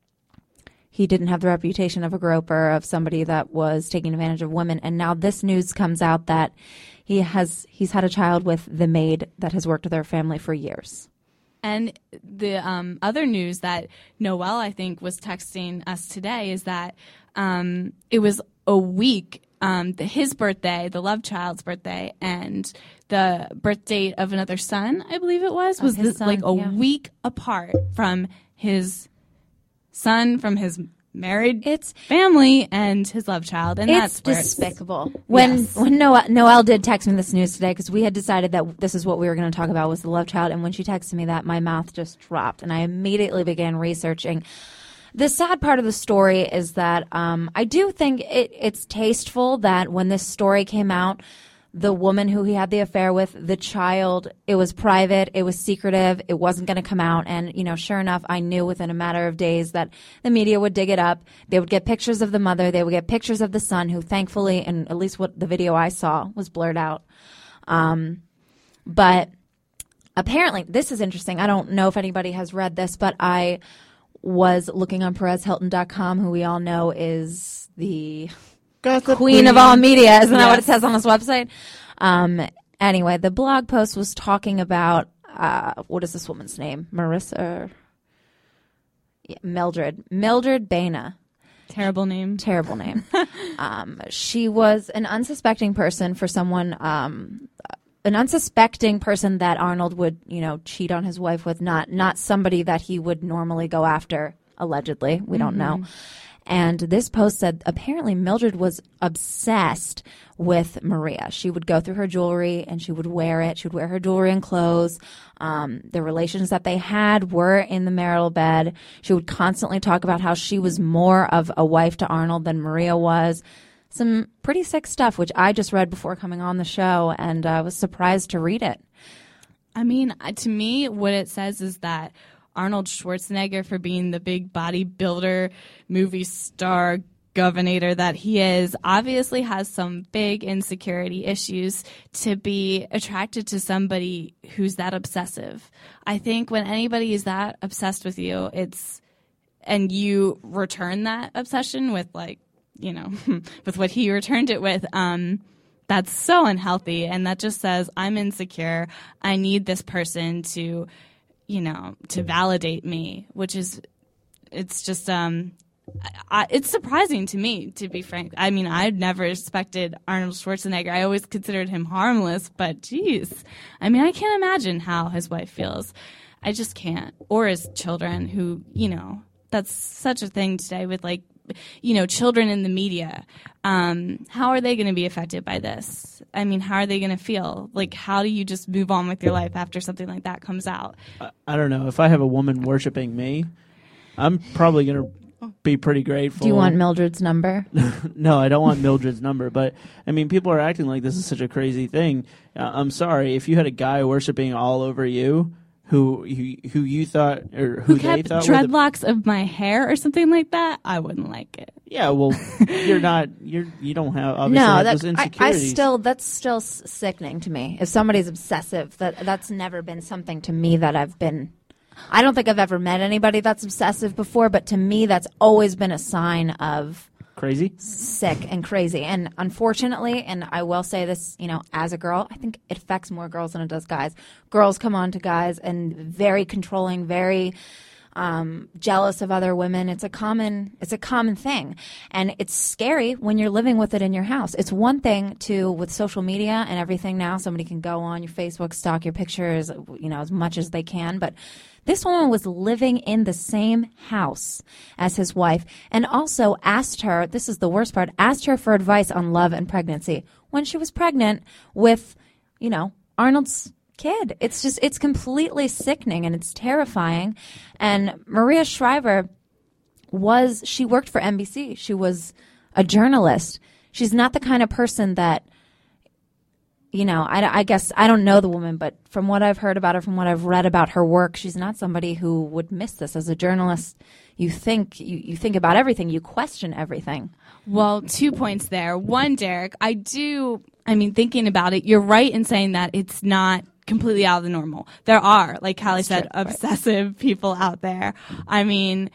he didn't have the reputation of a groper, of somebody that was taking advantage of women. And now this news comes out that he has, he's had a child with the maid that has worked with their family for years. And the um, other news that Noelle, I think, was texting us today is that um, it was a week, um, the, his birthday, the love child's birthday, and the birth date of another son, I believe it was, was his this, son, like a yeah. week apart from his son, from his married It's family, and his love child. And it's that's where despicable. When Yes. when Noelle, Noelle did text me this news today, because we had decided that this is what we were going to talk about, was the love child. And when she texted me that, my mouth just dropped, and I immediately began researching. The sad part of the story is that um, I do think it, it's tasteful that when this story came out, the woman who he had the affair with, the child, it was private, it was secretive, it wasn't going to come out. And, you know, sure enough, I knew within a matter of days that the media would dig it up. They would get pictures of the mother. They would get pictures of the son, who thankfully, and at least what the video I saw, was blurred out. Um, but apparently, this is interesting. I don't know if anybody has read this, but I was looking on Perez Hilton dot com, who we all know is the queen of all media. Isn't that what it says on this website? Um, anyway, the blog post was talking about, uh, what is this woman's name? Marissa? Yeah, Mildred. Mildred Baina. terrible name. Terrible name. um, she was an unsuspecting person for someone, um, an unsuspecting person that Arnold would, you know, cheat on his wife with, not, not somebody that he would normally go after, allegedly. We don't know. And this post said apparently Mildred was obsessed with Maria. She would go through her jewelry and she would wear it. She would wear her jewelry and clothes. Um, the relations that they had were in the marital bed. She would constantly talk about how she was more of a wife to Arnold than Maria was. Some pretty sick stuff, which I just read before coming on the show, and I uh, was surprised to read it. I mean, uh, to me, what it says is that Arnold Schwarzenegger, for being the big bodybuilder, movie star, governor that he is, obviously has some big insecurity issues to be attracted to somebody who's that obsessive. I think when anybody is that obsessed with you, it's, and you return that obsession with, like, you know, with what he returned it with, um, that's so unhealthy, and that just says I'm insecure. I need this person to, you know, to validate me, which is, it's just, um, I, it's surprising to me, to be frank. I mean, I'd never expected Arnold Schwarzenegger. I always considered him harmless, but geez, I mean, I can't imagine how his wife feels. I just can't. Or his children, who, you know, that's such a thing today with, like, you know, children in the media. Um, how are they going to be affected by this? I mean, how are they going to feel? Like, how do you just move on with your life after something like that comes out? I, I don't know. If I have a woman worshiping me, I'm probably going to be pretty grateful. Do you want Mildred's number? No, I don't want Mildred's number. But, I mean, people are acting like this is such a crazy thing. Uh, I'm sorry. If you had a guy worshiping all over you, who you, who you thought or who, Who they kept thought were the, dreadlocks of my hair or something like that, I wouldn't like it. yeah, well, you're not you're you don't have obviously No, have that, those I, I insecurities. still that's still s- sickening to me. If somebody's obsessive, that that's never been something to me that I've been. I don't think I've ever met anybody that's obsessive before, but to me, that's always been a sign of crazy. sick and crazy. And unfortunately, and I will say this, you know, as a girl, I think it affects more girls than it does guys. Girls come on to guys and very controlling, very um, jealous of other women. It's a common, it's a common thing, and it's scary when you're living with it in your house. It's one thing to, with social media and everything now, somebody can go on your Facebook, stalk your pictures, you know, as much as they can, but this woman was living in the same house as his wife, and also asked her, this is the worst part, asked her for advice on love and pregnancy when she was pregnant with, you know, Arnold's kid. It's just, it's completely sickening and it's terrifying. And Maria Shriver was, she worked for N B C. She was a journalist. She's not the kind of person that, you know, I, I guess I don't know the woman, but from what I've heard about her, from what I've read about her work, she's not somebody who would miss this. As a journalist, you think you, you think about everything, you question everything. Well, two points there. One, Derek, I do, I mean, thinking about it, you're right in saying that it's not completely out of the normal. There are, like Callie said, true, right. obsessive people out there. I mean,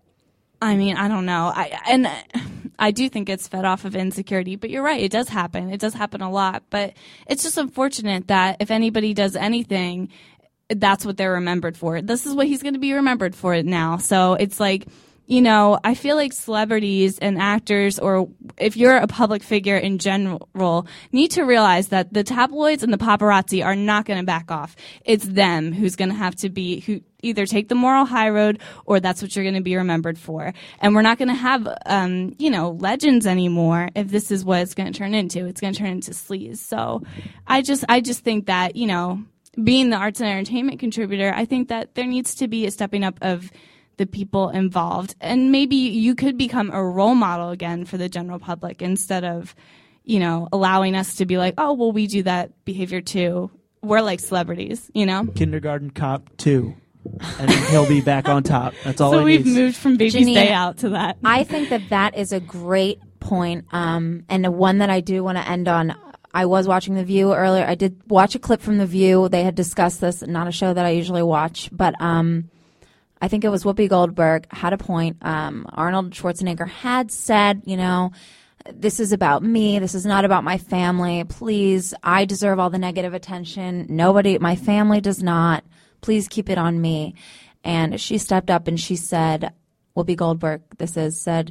I mean, I don't know. I and I do think it's fed off of insecurity, but you're right. It does happen. It does happen a lot, but it's just unfortunate that if anybody does anything, that's what they're remembered for. This is what he's going to be remembered for now. So it's like, you know, I feel like celebrities and actors, or if you're a public figure in general, need to realize that the tabloids and the paparazzi are not going to back off. It's them who's going to have to be, who either take the moral high road, or that's what you're going to be remembered for. And we're not going to have, um, you know, legends anymore if this is what it's going to turn into. It's going to turn into sleaze. So I just, I just think that, you know, being the arts and entertainment contributor, I think that there needs to be a stepping up of the people involved. And maybe you could become a role model again for the general public instead of, you know, allowing us to be like, oh, well, we do that behavior too. We're like celebrities, you know? Kindergarten Cop two. And then he'll be back on top. That's all So I we've need. moved from Baby Janine, Stay Out to that. I think that that is a great point, um, and the one that I do want to end on. I was watching The View earlier. I did watch a clip from The View. They had discussed this, not a show that I usually watch, but um, I think it was Whoopi Goldberg had a point. Um, Arnold Schwarzenegger had said, you know, this is about me. This is not about my family. Please, I deserve all the negative attention. Nobody, my family does not. Please keep it on me. And she stepped up and she said, Whoopi Goldberg, this is, said,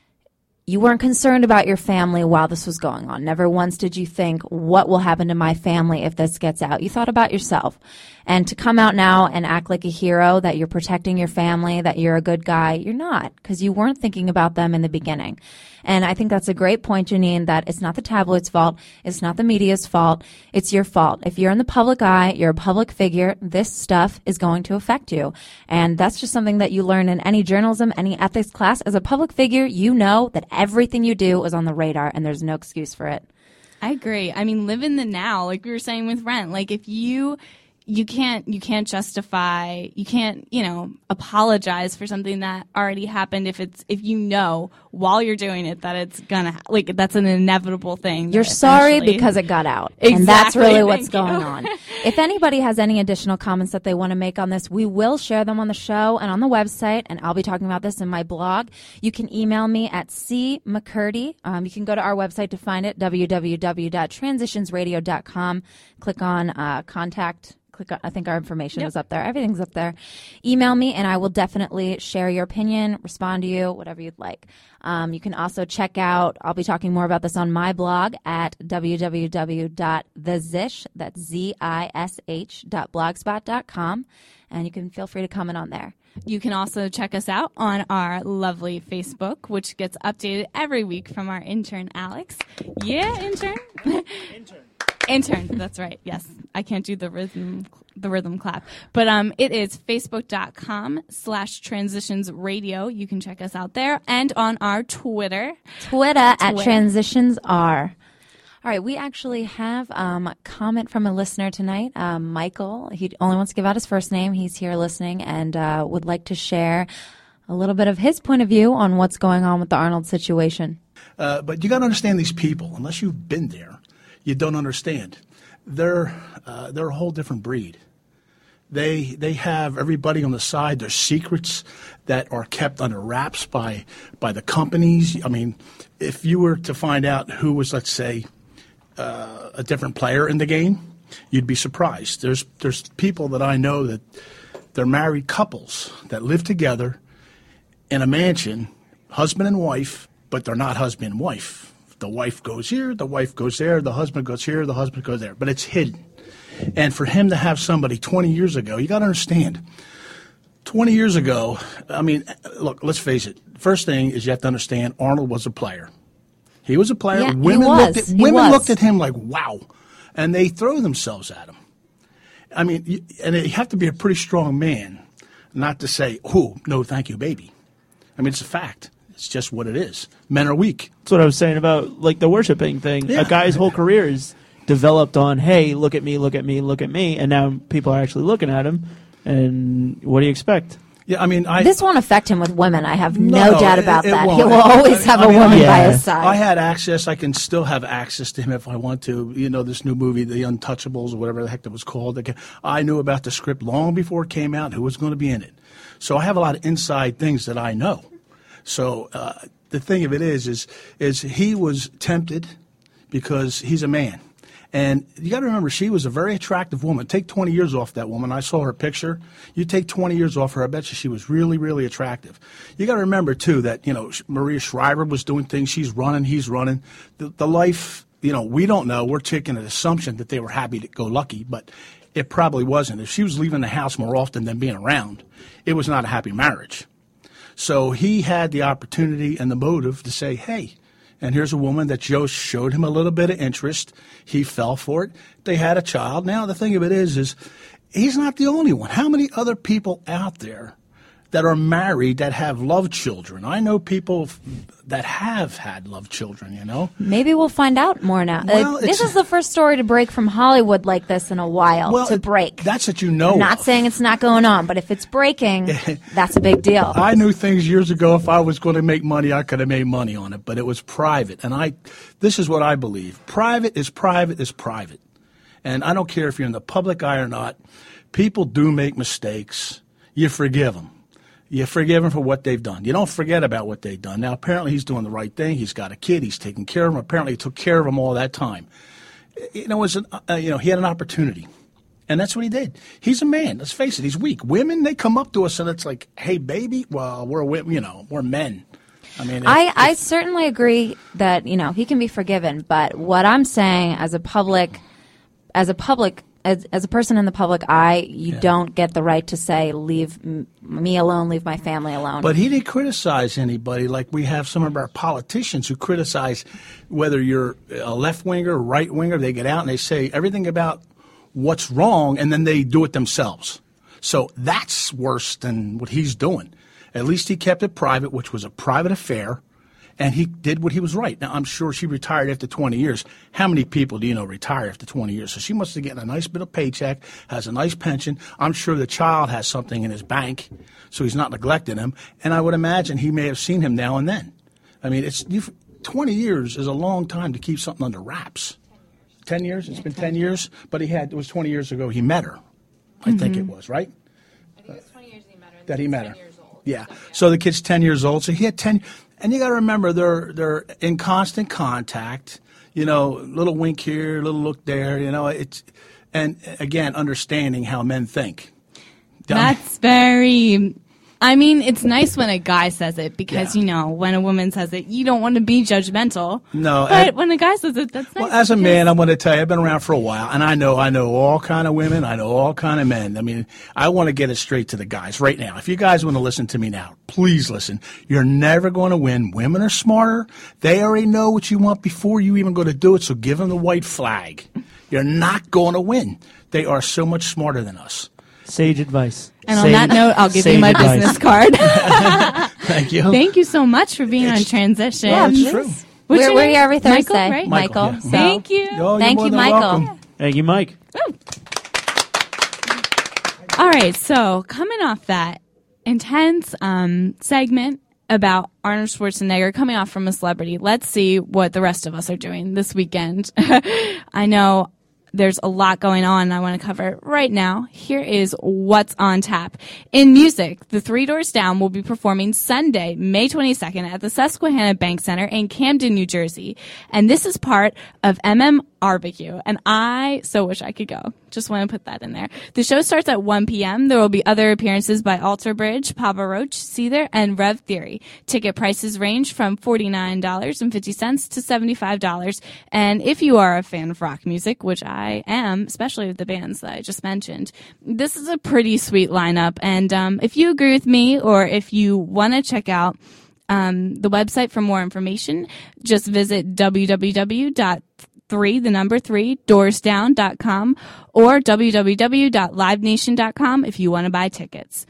you weren't concerned about your family while this was going on. Never once did you think, what will happen to my family if this gets out? You thought about yourself. And to come out now and act like a hero, that you're protecting your family, that you're a good guy, you're not, because you weren't thinking about them in the beginning. And I think that's a great point, Janine, that it's not the tabloid's fault. It's not the media's fault. It's your fault. If you're in the public eye, you're a public figure, this stuff is going to affect you. And that's just something that you learn in any journalism, any ethics class. As a public figure, you know that everything you do is on the radar and there's no excuse for it. I agree. I mean, live in the now, like we were saying with Rent. Like if you, you can't you can't justify you can't you know apologize for something that already happened if it's if you know while you're doing it that it's gonna ha- like that's an inevitable thing. You're sorry because it got out. Exactly. And that's really Thank what's you. going on. If anybody has any additional comments that they want to make on this, we will share them on the show and on the website, and I'll be talking about this in my blog. You can email me at c mccurdy. Um, you can go to our website to find it, w w w dot transitions radio dot com. Click on uh, contact. Click on, I think our information Yep. is up there. Everything's up there. Email me, and I will definitely share your opinion, respond to you, whatever you'd like. Um, you can also check out, I'll be talking more about this on my blog at w w w dot the zish, that's Z I S H, dot blogspot dot com, and you can feel free to comment on there. You can also check us out on our lovely Facebook, which gets updated every week from our intern, Alex. Yeah, intern? Intern. Intern, that's right. Yes, I can't do the rhythm the rhythm clap. But um, it is facebook.com slash transitions radio. You can check us out there. And on our Twitter. Twitter at Twitter. transitions are. All right, we actually have um, a comment from a listener tonight, um, Michael. He only wants to give out his first name. He's here listening and uh, would like to share a little bit of his point of view on what's going on with the Arnold situation. Uh, but you got to understand these people. Unless you've been there, you don't understand. They're uh, they're a whole different breed. They they have everybody on the side. There's secrets that are kept under wraps by by the companies. I mean, if you were to find out who was, let's say, uh, a different player in the game, you'd be surprised. There's there's people that I know that they're married couples that live together in a mansion, husband and wife, but they're not husband and wife. The wife goes here, the wife goes there, the husband goes here, the husband goes there, but it's hidden. And for him to have somebody twenty years ago, you got to understand, twenty years ago, I mean, look, let's face it. First thing is you have to understand Arnold was a player. He was a player. Yeah, he women was. looked at, He women was. looked at him like, wow. And they throw themselves at him. I mean, you, and you have to be a pretty strong man not to say, oh, no, thank you, baby. I mean, it's a fact. It's just what it is. Men are weak. That's what I was saying about like the worshiping thing. Yeah. A guy's whole career is developed on, hey, look at me, look at me, look at me, and now people are actually looking at him. And what do you expect? Yeah, I mean, I This won't affect him with women. I have no, No, doubt it- about it that. won't. He will always have I a mean, woman by Yeah. his side. I had access. I can still have access to him if I want to. You know, this new movie, The Untouchables, or whatever the heck that was called. I knew about the script long before it came out, who was going to be in it. So I have a lot of inside things that I know. So uh, the thing of it is, is, is he was tempted because he's a man. And you got to remember, she was a very attractive woman. Take twenty years off that woman. I saw her picture. You take twenty years off her, I bet you she was really, really attractive. You got to remember, too, that, you know, Maria Shriver was doing things. She's running, he's running. The, the life, you know, we don't know. We're taking an assumption that they were happy-go-lucky, but it probably wasn't. If she was leaving the house more often than being around, it was not a happy marriage. So he had the opportunity and the motive to say, hey, and here's a woman that Joe showed him a little bit of interest. He fell for it. They had a child. Now, the thing of it is, is he's not the only one. How many other people out there that are married that have love children? I know people f- that have had love children, you know. Maybe we'll find out more now. Well, Uh, this it's- is the first story to break from Hollywood like this in a while. Well, to it- break. That's what you know. I'm not of. saying it's not going on, but if it's breaking, that's a big deal. I knew things years ago. If I was going to make money, I could have made money on it, but it was private. And I, this is what I believe: private is private is private. And I don't care if you're in the public eye or not. People do make mistakes. You forgive them. You forgive them for what they've done. You don't forget about what they've done. Now, apparently, he's doing the right thing. He's got a kid. He's taking care of him. Apparently, he took care of him all that time. You know, it was an, uh, you know, he had an opportunity. And that's what he did. He's a man. Let's face it. He's weak. Women, they come up to us and it's like, hey, baby, well, we're, wi- you know, we're men. I mean, if- I, I if- certainly agree that, you know, he can be forgiven, but what I'm saying as a public, as a public, as, as a person in the public eye, you Yeah. don't get the right to say, leave m- me alone, leave my family alone. But he didn't criticize anybody like we have some of our politicians who criticize whether you're a left winger, right winger. They get out and they say everything about what's wrong, and then they do it themselves. So that's worse than what he's doing. At least he kept it private, which was a private affair, And he did what he was right. Now, I'm sure she retired after twenty years. How many people do you know retire after twenty years? So she must have gotten a nice bit of paycheck, has a nice pension. I'm sure the child has something in his bank, so he's not neglecting him. And I would imagine he may have seen him now and then. I mean, it's you've, twenty years is a long time to keep something under wraps. ten years? It's been ten years? But he had, it was twenty years ago he met her. I mm-hmm. think it was, right? I think it was twenty years he met her. That he met her. Years old. Yeah. So the kid's ten years old. So he had ten. And you got to remember, they're they're in constant contact. You know, little wink here, little look there. You know, it's and again, understanding how men think. That's very. I mean, it's nice when a guy says it because, Yeah. you know, when a woman says it, you don't want to be judgmental. No, But and- when a guy says it, that's nice. Well, as a because- man, I'm going to tell you, I've been around for a while, and I know I know all kind of women, I know all kind of men. I mean, I want to get it straight to the guys right now. If you guys want to listen to me now, please listen. You're never going to win. Women are smarter. They already know what you want before you even go to do it, so give them the white flag. You're not going to win. They are so much smarter than us. Sage advice. And on Sage- that note, I'll give you sage my advice. business card. Thank you. Thank you so much for being on It's- Transition. Yeah, It's please. true. What's We're, your we're name? here every Thursday. Michael, right? Michael, Michael. yeah. So Thank you. Oh, you're Thank more you, than Michael. welcome. Thank you, Mike. All right, so coming off that intense um, segment about Arnold Schwarzenegger coming off from a celebrity, let's see what the rest of us are doing this weekend. I know there's a lot going on I want to cover right now. Here is what's on tap. In music, the Three Doors Down will be performing Sunday, May twenty-second at the Susquehanna Bank Center in Camden, New Jersey. And this is part of M M Barbecue. And I so wish I could go. Just want to put that in there. The show starts at one p.m. There will be other appearances by Alter Bridge, Papa Roach, Seether, and Rev Theory. Ticket prices range from forty-nine dollars and fifty cents to seventy-five dollars. And if you are a fan of rock music, which I am, especially with the bands that I just mentioned, this is a pretty sweet lineup. And um, if you agree with me or if you want to check out um, the website for more information, just visit w w w dot three, the number three, doorsdown dot com or w w w dot live nation dot com if you want to buy tickets.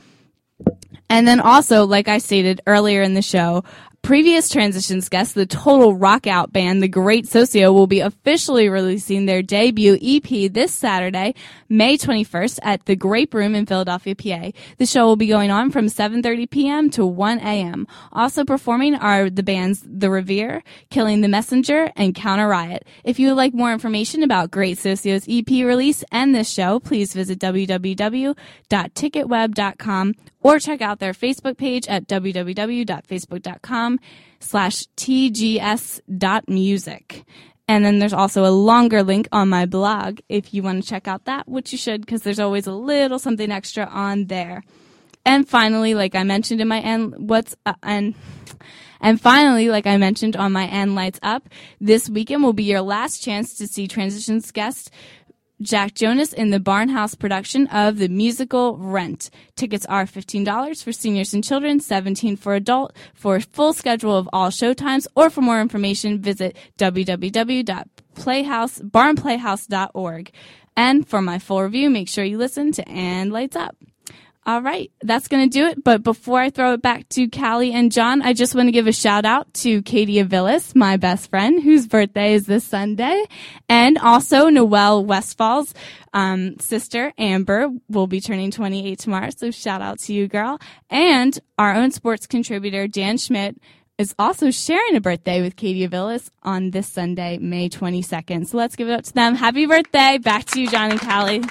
And then also, like I stated earlier in the show, previous Transitions guests, the Total Rock Out band, The Great Socio, will be officially releasing their debut E P this Saturday, May twenty-first, at the Grape Room in Philadelphia, P A. The show will be going on from seven thirty p.m. to one a.m. Also performing are the bands The Revere, Killing the Messenger, and Counter Riot. If you would like more information about Great Socio's E P release and this show, please visit w w w dot ticket web dot com or check out their Facebook page at w w w dot facebook dot com slash t g s dot music. And then there's also a longer link on my blog if you want to check out that, which you should, because there's always a little something extra on there. And finally, like I mentioned in my end, what's uh, and and finally, like I mentioned on my End Lights Up, this weekend will be your last chance to see Transitions guest Jack Jonas in the Barnhouse production of the musical Rent. Tickets are fifteen dollars for seniors and children, seventeen dollars for adult. For a full schedule of all showtimes or for more information, visit w w w dot playhouse barn playhouse dot org. And for my full review, make sure you listen to And Lights Up. All right, that's going to do it. But before I throw it back to Callie and John, I just want to give a shout out to Katie Avilis, my best friend, whose birthday is this Sunday. And also Noelle Westfall's um, sister, Amber, will be turning twenty-eight tomorrow. So shout out to you, girl. And our own sports contributor, Dan Schmidt, is also sharing a birthday with Katie Avilis on this Sunday, May twenty-second. So let's give it up to them. Happy birthday. Back to you, John and Callie.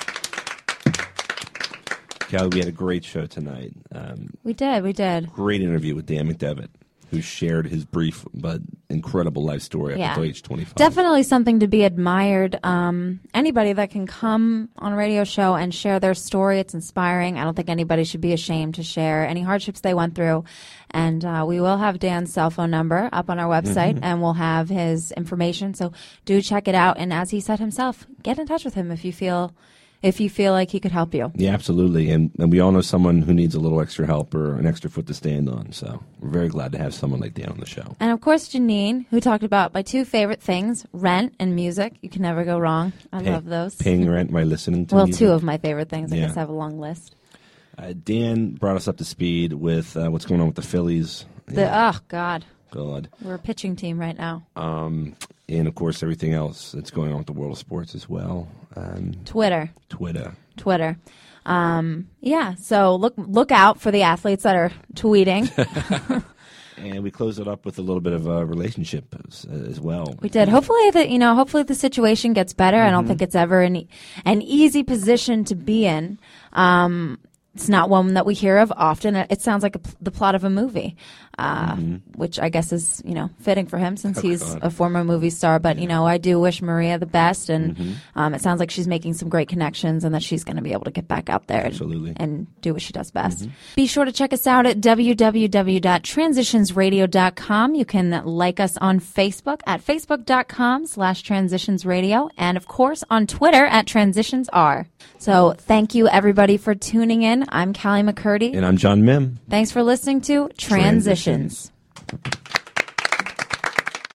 Callie, we had a great show tonight. Um, We did, we did. great interview with Dan McDevitt, who shared his brief but incredible life story up Yeah. until age twenty-five. Definitely something to be admired. Um, anybody that can come on a radio show and share their story, it's inspiring. I don't think anybody should be ashamed to share any hardships they went through. And uh, we will have Dan's cell phone number up on our website, Mm-hmm. and we'll have his information. So do check it out. And as he said himself, get in touch with him if you feel if you feel like he could help you. Yeah, absolutely. And, and we all know someone who needs a little extra help or an extra foot to stand on. So we're very glad to have someone like Dan on the show. And of course, Janine, who talked about my two favorite things, rent and music. You can never go wrong. I Pay- love those. Paying rent by listening to well, music. two of my favorite things. I Yeah. guess I have a long list. Uh, Dan brought us up to speed with uh, what's going on with the Phillies. The Yeah. oh God. God. We're a pitching team right now. Um, and, of course, everything else that's going on with the world of sports as well. Um, Twitter. Twitter. Twitter. Um, yeah, so look look out for the athletes that are tweeting. And we close it up with a little bit of a relationship as, as well. We did. Hopefully, the you know, hopefully the situation gets better. Mm-hmm. I don't think it's ever an e- an easy position to be in. Um, it's not one that we hear of often. It sounds like a, the plot of a movie, uh, mm-hmm. which I guess is you know fitting for him since oh, he's God. a former movie star. But yeah. you know, I do wish Maria the best, and mm-hmm. um, it sounds like she's making some great connections, and that she's going to be able to get back out there Absolutely. And, and do what she does best. Mm-hmm. Be sure to check us out at w w w dot transitions radio dot com. You can like us on Facebook at facebook dot com slash transitions radio, and of course on Twitter at transitionsr. So thank you everybody for tuning in. I'm Callie McCurdy. And I'm John Mim. Thanks for listening to Transitions. Transitions.